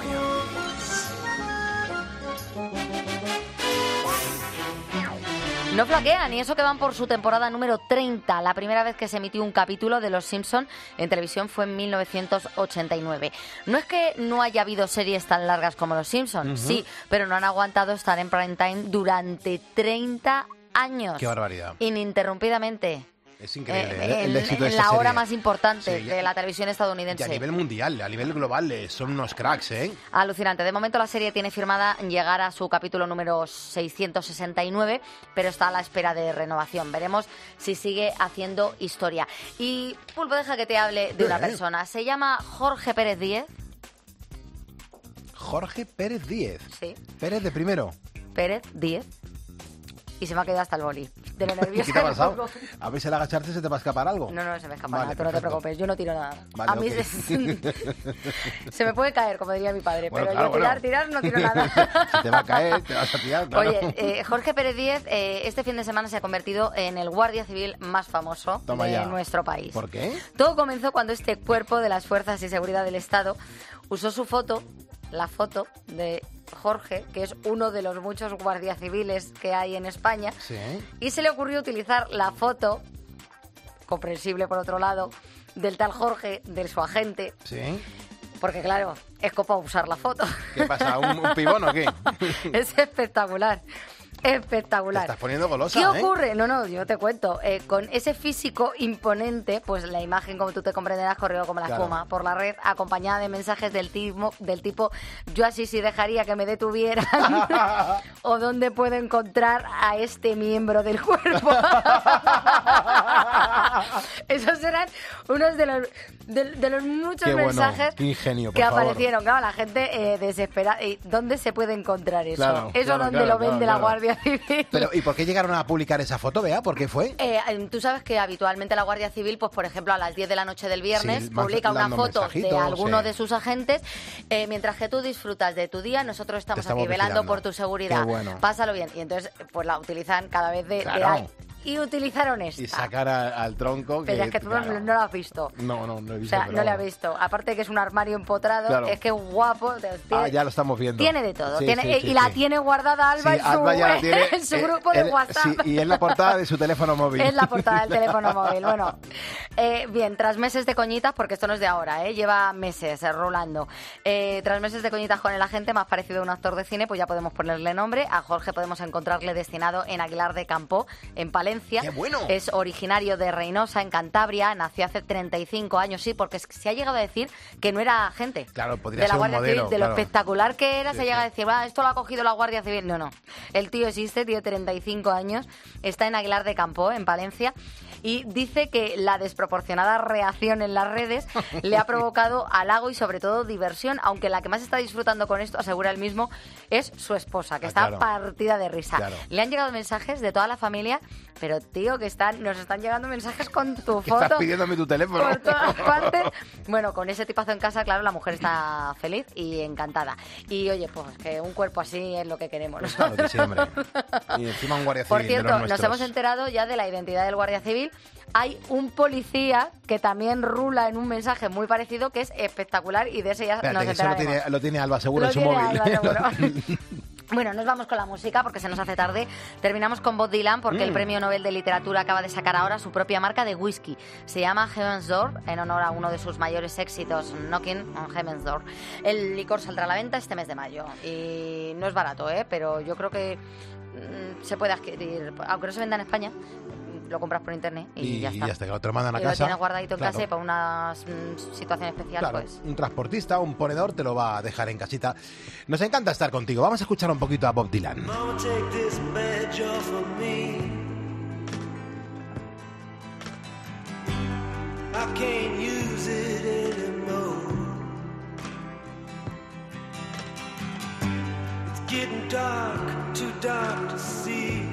No flaquean, y eso que van por su temporada número treinta. La primera vez que se emitió un capítulo de Los Simpson en televisión fue en mil novecientos ochenta y nueve. No es que no haya habido series tan largas como Los Simpson, Ujú. sí, pero no han aguantado estar en prime time durante treinta años. Qué barbaridad. Ininterrumpidamente. Es increíble Eh, el, el en, éxito de en esta la hora serie. más importante Sí, de la televisión Y estadounidense. a nivel mundial, a nivel global, eh, son unos cracks, ¿eh? Alucinante. De momento la serie tiene firmada llegar a su capítulo número seiscientos sesenta y nueve, pero está a la espera de renovación. Veremos si sigue haciendo historia. Y Pulpo, deja que te hable de una Eh. persona. Se llama Jorge Pérez Díez. Jorge Pérez Díez. Sí. Pérez de primero. Pérez Díez. Y se me ha quedado hasta el boli. de lo nerviosa. ¿Qué te ha que me pasado? pongo. A ver si al agacharte se te va a escapar algo. No, no, se me escapa Vale, nada, tú no te perfecto. preocupes, yo no tiro nada. Vale, a mí ok. se... se me puede caer, como diría mi padre, Bueno, pero claro, yo tirar, bueno. tirar no tiro nada. Se te va a caer, te vas a tirar, claro. Oye, eh, Jorge Pérez Díez eh, este fin de semana se ha convertido en el guardia civil más famoso Toma de ya. nuestro país. ¿Por qué? Todo comenzó cuando este cuerpo de las Fuerzas y Seguridad del Estado usó su foto, la foto de Jorge, que es uno de los muchos guardias civiles que hay en España, Sí. y se le ocurrió utilizar la foto, comprensible por otro lado, del tal Jorge, de su agente, Sí. porque claro, es copa usar la foto. ¿Qué pasa? ¿Un, un pibón o qué? Es espectacular. Te Espectacular. estás poniendo golosa, ¿Qué ¿eh? ocurre? No, no, yo te cuento. Eh, con ese físico imponente, pues la imagen, como tú te comprenderás, corrió como la Claro. espuma por la red, acompañada de mensajes del tipo, del tipo yo así sí dejaría que me detuvieran o dónde puedo encontrar a este miembro del cuerpo. Esos eran unos de los, de, de los muchos Qué bueno, mensajes qué ingenio, por que favor. aparecieron. Claro, la gente eh, desesperada. ¿Y dónde se puede encontrar eso? Claro, eso claro, donde claro, lo vende claro, la claro. Guardia Civil. Pero, ¿y por qué llegaron a publicar esa foto, Bea? ¿Por qué fue? Eh, tú sabes que habitualmente la Guardia Civil, pues por ejemplo, a las diez de la noche del viernes, Sí, más- publica una dando foto de mensajitos, alguno sí. de sus agentes. Eh, mientras que tú disfrutas de tu día, nosotros estamos, estamos aquí velando vigilando. por tu seguridad. Qué bueno. Pásalo bien. Y entonces, pues la utilizan cada vez de, de Claro. ahí. Y utilizaron esta. Y sacar a- al tronco. Pero es que tú no- claro. no lo has visto. No, no, no he O visto. sea, pero no le has vamos. visto. Aparte que es un armario empotrado, Claro. es que es guapo. Tiene, Ah, ya lo estamos viendo. tiene de todo. Sí, Tiene, sí, eh, sí, y la sí. tiene guardada Alba, Sí, en, su, Alba ya la tiene, en su eh, grupo de él- WhatsApp. sí, y es la portada de su teléfono móvil. Es la portada del teléfono móvil. Bueno, eh, bien, tras meses de coñitas, porque esto no es de ahora, ¿eh? Lleva meses eh, rolando. Eh, tras meses de coñitas con el agente, más parecido a un actor de cine, pues ya podemos ponerle nombre. A Jorge podemos encontrarle destinado en Aguilar de Campo, en Palencia. ¡Qué bueno! Es originario de Reynosa, en Cantabria. Nació hace treinta y cinco años, sí, porque es que se ha llegado a decir que no era agente. Claro, podría de la ser un Guardia modelo, Civil, de claro. lo espectacular que era, Sí, se llega sí. a decir, va, esto lo ha cogido la Guardia Civil. No, no. El tío existe, tiene treinta y cinco años, está en Aguilar de Campo, en Palencia, y dice que la desproporcionada reacción en las redes le ha provocado halago y sobre todo diversión, aunque la que más está disfrutando con esto, asegura él mismo, es su esposa, que Ah, está claro. partida de risa. Claro. Le han llegado mensajes de toda la familia, pero tío, que están, nos están llegando mensajes con tu Que foto. estás pidiéndome tu teléfono. Por todas partes. Bueno, con ese tipazo en casa, claro, la mujer está feliz y encantada. Y oye, pues que un cuerpo así es lo que queremos. Pues claro que sí, hombre. Y encima un guardia civil Por de cierto, los nos nuestros. hemos enterado ya de la identidad del guardia civil. Hay un policía que también rula en un mensaje muy parecido que es espectacular y de ese ya Espérate, nos que eso lo enteraremos. tiene, lo tiene Alba seguro Lo en su tiene móvil. Alba, seguro. Bueno, nos vamos con la música porque se nos hace tarde. Terminamos con Bob Dylan porque Mm. el Premio Nobel de Literatura acaba de sacar ahora su propia marca de whisky. Se llama Heaven's Door, en honor a uno de sus mayores éxitos, Knocking on Heaven's Door. El licor saldrá a la venta este mes de mayo y no es barato, ¿eh? Pero yo creo que mm, se puede adquirir, aunque no se venda en España, lo compras por internet y, Y ya está. ya está, que lo te lo mandan a y casa. lo tienes guardadito en Claro. casa y para una mm, situación especial, Claro, pues... un transportista, un ponedor te lo va a dejar en casita. Nos encanta estar contigo. Vamos a escuchar un poquito a Bob Dylan. Mama, take this badge off of me. I can't use it anymore. It's getting dark, too dark to see.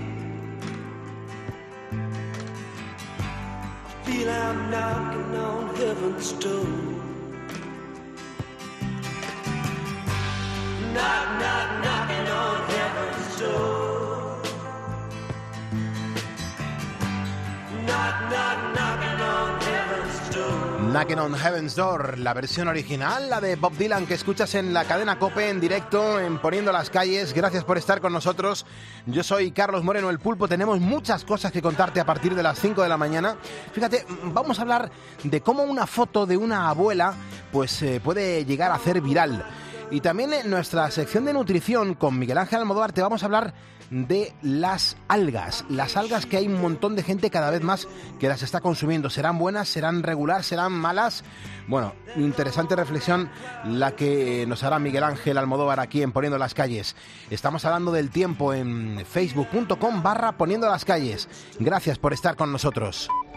I feel I'm knocking on heaven's door. Knock, knock, knocking on heaven's door. Knock, knock, knocking on heaven's door. Knocking on Heaven's Door, la versión original, la de Bob Dylan que escuchas en la cadena COPE en directo, en Poniendo las Calles. Gracias por estar con nosotros. Yo soy Carlos Moreno, el Pulpo. Tenemos muchas cosas que contarte a partir de las cinco de la mañana. Fíjate, vamos a hablar de cómo una foto de una abuela pues eh, puede llegar a hacer viral. Y también en nuestra sección de nutrición con Miguel Ángel Almodóvar te vamos a hablar de las algas. Las algas que hay un montón de gente cada vez más que las está consumiendo. ¿Serán buenas? ¿Serán regular? ¿Serán malas? Bueno, interesante reflexión la que nos hará Miguel Ángel Almodóvar aquí en Poniendo las Calles. Estamos hablando del tiempo en facebook punto com barra Poniendo las Calles. Gracias por estar con nosotros.